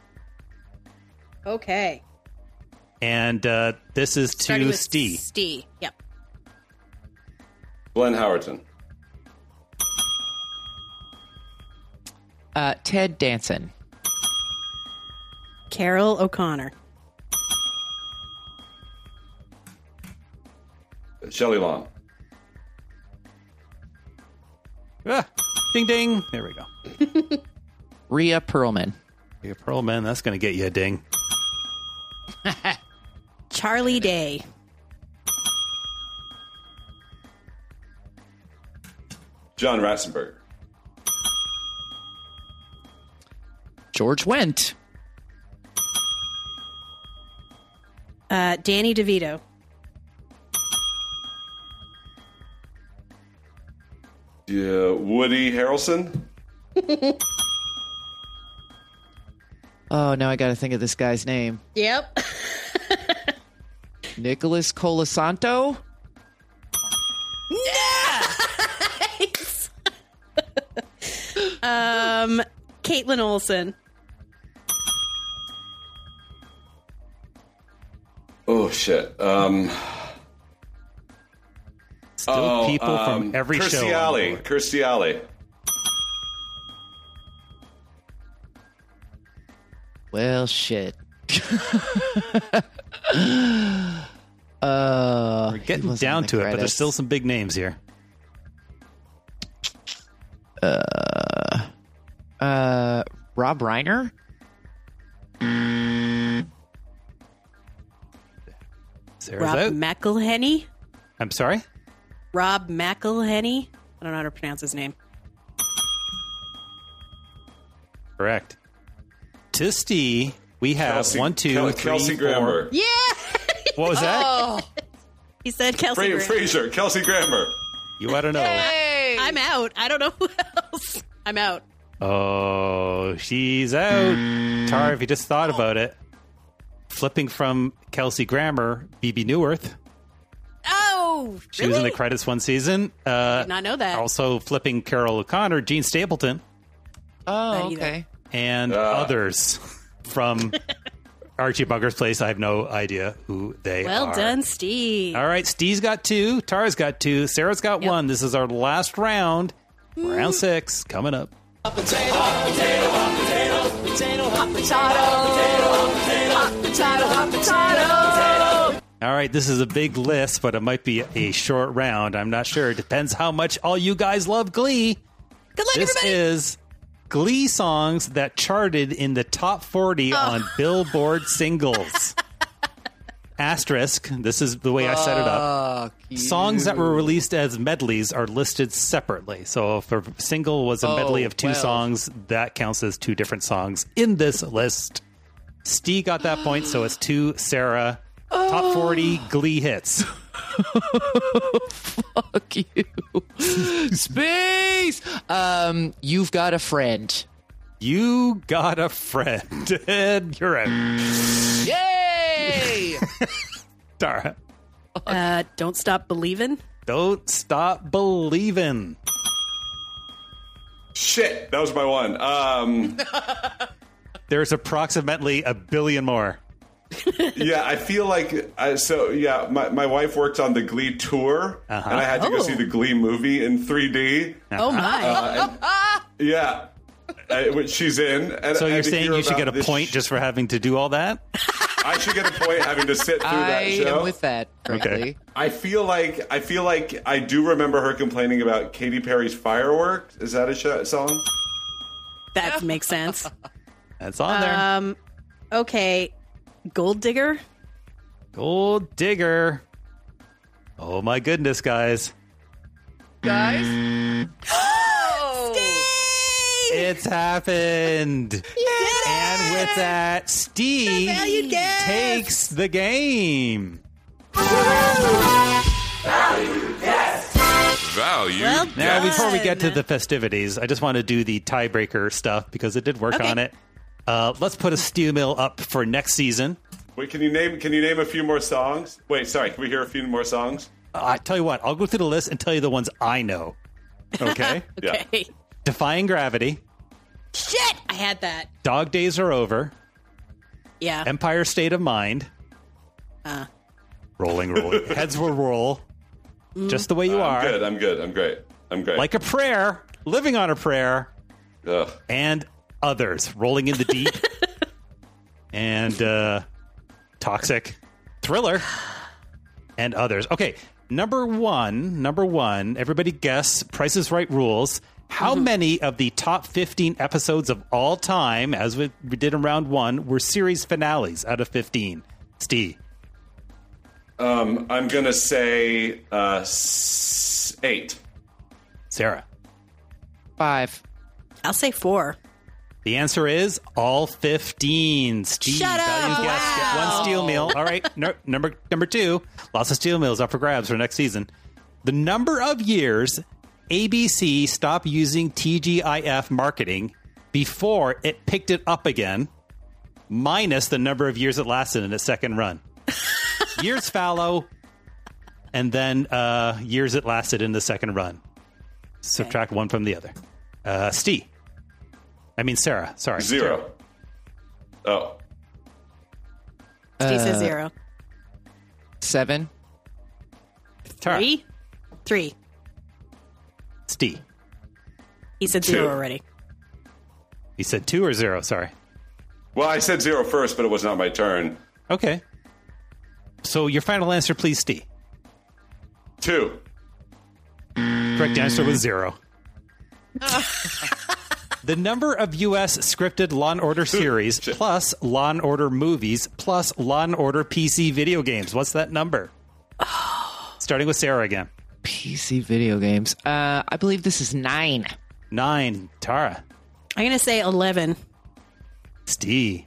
Okay. And uh, this is Starting to with Steve. Steve. Yep. Glenn Howerton. Uh, Ted Danson. Carol O'Connor. Shelley Long. Ah, ding ding. There we go. Rhea Perlman. Rhea Perlman, that's going to get you a ding. Charlie Day. John Ratzenberger. George Wendt. Uh, Danny DeVito. Yeah, Woody Harrelson. Oh, now I got to think of this guy's name. Yep. Nicholas Colasanto. Nice. um, Caitlin Olsen. Oh shit. Um, Still oh, people um, from every Kirstie show. on Alley. board. Kirstie Alley. Well, shit. uh, We're getting down to it, but there's still some big names here. Uh, uh, Rob Reiner. Sarah's Rob out. McElhenney. I'm sorry? Rob McElhenney. I don't know how to pronounce his name. Correct. To Steve, we have Kelsey- one, two, Kel- three, Kelsey four- Grammer. Yeah. What was that? Oh. He said Kelsey Fra- Grammer. Fraser. Kelsey Grammer. You ought to know. I'm out. I don't know who else. I'm out. Oh, she's out. Tara, if you just thought about it. flipping from Kelsey Grammer, B B Newirth. Oh, She was in the credits one season. Uh, Did not know that. Also flipping Carol O'Connor, Gene Stapleton. Oh, okay. And Uh. others from Archie Bunker's Place. I have no idea who they Well are. done, Steve. All right, Steve's got two. Tara's got two. Sarah's got one. This is our last round. Round six coming up. Hot potato, hot potato, hot potato, potato, hot potato, hot potato, hot potato, hot potato. All right, this is a big list, but it might be a short round. I'm not sure. It depends how much all you guys love Glee. Good luck, this everybody. is Glee songs that charted in the top forty Oh. on Billboard singles. Asterisk, this is the way I set it up. Fuck Songs that you. were released as medleys are listed separately. So if a single was a Oh, medley of two well. songs, that counts as two different songs in this list. Steve got that point, so it's two. Sarah, top forty Glee hits. Fuck you. Space! Um, you've got a friend. You got a friend, and you're out. Yay! Tara, Uh, don't stop believing. don't stop believing. Shit, that was my one. Um, There's approximately a billion more. yeah, I feel like I, so. Yeah, my, my wife worked on the Glee tour, Uh-huh. and I had to Oh. go see the Glee movie in three D. Oh my! Uh, and- yeah, uh, which she's in. And, So and you're to saying hear you should about get a this point sh- just for having to do all that? I should get a point having to sit through I that show. am with that, frankly. Okay. I feel like I feel like I do remember her complaining about Katy Perry's Fireworks. Is that a sh- song? That makes sense. That's on there. Um, okay, Gold Digger. Gold Digger. Oh my goodness, guys. Guys? Oh, It's happened. And with that, Steve valued guest. takes the game. Value. Well Now, done. before we get to the festivities, I just want to do the tiebreaker stuff because it did work Okay. on it. Uh, let's put a steel mill up for next season. Wait, can you name can you name a few more songs? Wait, sorry, can we hear a few more songs? Uh, I tell you what, I'll go through the list and tell you the ones I know. Okay? Yeah. Okay. Defying Gravity, Shit, I had that. Dog Days Are Over, Yeah. Empire State of Mind, Uh, Rolling, Rolling, Heads Will Roll, Just the Way You I'm Are, good. I'm good. I'm great. I'm great. Like a Prayer, Living on a Prayer, Ugh. and others. Rolling in the Deep, and uh, Toxic, Thriller, and others. Okay, number one, number one, everybody guess Price is Right rules. How Mm-hmm. many of the top fifteen episodes of all time, as we, we did in round one, were series finales out of fifteen? Steve. Um, I'm gonna say uh, s- eight. Sarah. Five. I'll say four. The answer is all fifteen. Steve, Shut up. value guess. Get Wow. one steel meal. All right. No, number number two. Lots of steel meals up for grabs for next season. The number of years A B C stopped using T G I F marketing before it picked it up again, minus the number of years it lasted in its second run. Years fallow, and then uh, years it lasted in the second run. Subtract one from the other. Uh, Steve. I mean, Sarah. Sorry. Zero. Oh. Steve says Uh, zero. Seven. Tara. Three? Three. Steve. He said Two. zero already. He said two or zero. Sorry. Well, I said zero first, but it was not my turn. Okay. So your final answer, please, Steve. Two. Correct answer was zero. The number of U S scripted Law and Order series plus Law and Order movies plus Law and Order P C video games. What's that number? Starting with Sarah again. P C video games. Uh, I believe this is nine. Nine. Tara. I'm going to say eleven. Steve.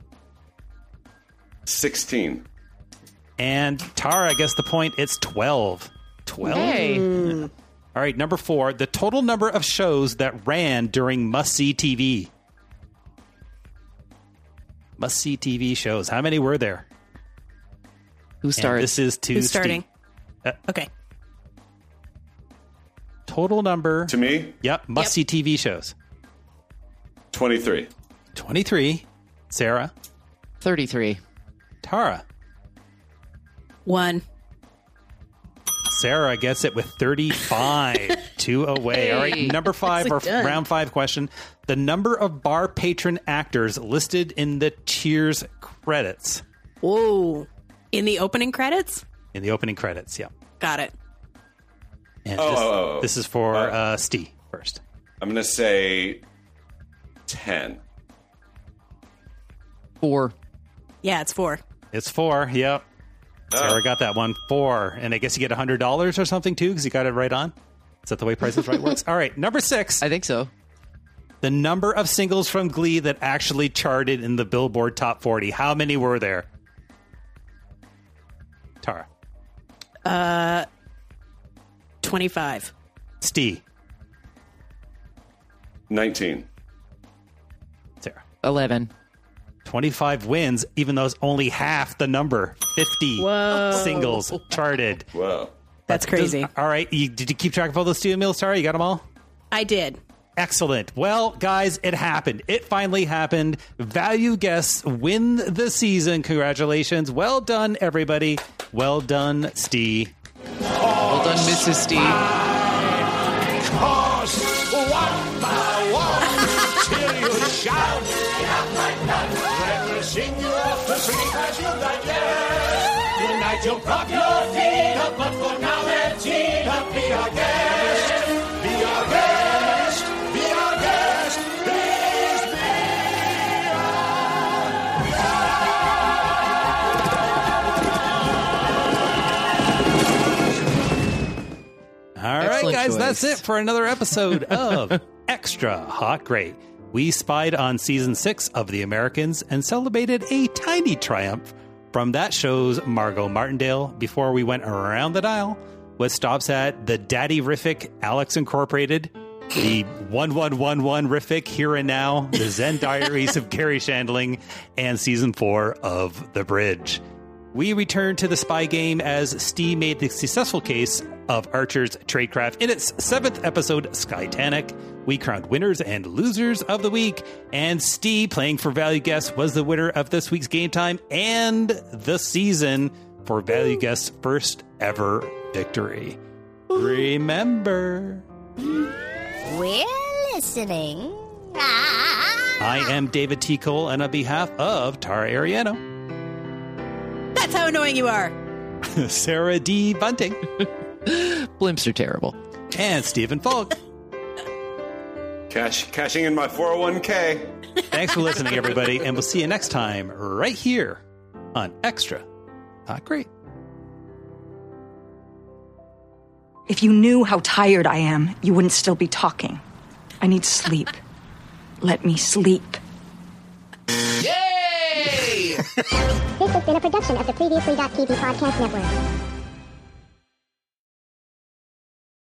Sixteen. And Tara gets the point. It's twelve. twelve. Hey. Mm. All right, number four. The total number of shows that ran during must-see T V. Must-see T V shows. How many were there? Who started? This is to Who's starting? Uh, okay. Total number. To me? Yep. Must-see yep. T V shows. twenty-three. twenty-three. Sarah? thirty-three. Tara? One. Sarah gets it with thirty-five. Two away. Hey. All right, number five, our done. round five question. The number of bar patron actors listed in the Cheers credits. Whoa. In the opening credits? In the opening credits, yeah. Got it. And oh, this, oh, oh. this is for uh, uh, Steve first. I'm going to say ten. Four. Yeah, it's four. It's four, yep. Sarah got that one. Four. And I guess you get one hundred dollars or something, too, because you got it right on. Is that the way Price is Right works? All right, number six. I think so. The number of singles from Glee that actually charted in the Billboard Top forty. How many were there? Tara. Uh, twenty-five. Steve. nineteen. Sarah. eleven. twenty-five wins, even though it's only half the number. fifty Whoa. singles charted. Whoa. That's crazy. Does, all right. You, did you keep track of all those studio meals, Tara? You got them all? I did. Excellent. Well, guys, it happened. It finally happened. Value guests win the season. Congratulations. Well done, everybody. Well done, Steve. Well done, Missus Steve. Cause one by one, till you shout. Let me sing you off to sleep as you digest. Tonight you'll prop your feet up, but for now let's eat up. Be our guest. Be our guest. Be our guest. Please be our guest. All right, Excellent guys, choice. that's it for another episode of Extra Hot Great. We spied on season six of The Americans and celebrated a tiny triumph from that show's Margot Martindale before we went around the dial with stops at the Daddy-rific Alex Incorporated, the one one one one rific Here and Now, the Zen Diaries of Gary Shandling, and season four of The Bridge. We returned to the spy game as Steve made the successful case of Archer's tradecraft in its seventh episode, Skytanic. We crowned winners and losers of the week, and Steve, playing for Value Guest, was the winner of this week's Game Time and the season for Value Guest's first ever victory. Remember, we're listening. I am David T. Cole, and on behalf of Tara Ariano, that's how annoying you are, Sarah D. Bunting, Blimps are terrible, and Stephen Falk. Cash, cashing in my four oh one k. Thanks for listening, everybody, and we'll see you next time right here on Extra Hot Great. If you knew how tired I am, you wouldn't still be talking. I need sleep. Let me sleep. Yay! This has been a production of the Previously T V Podcast Network.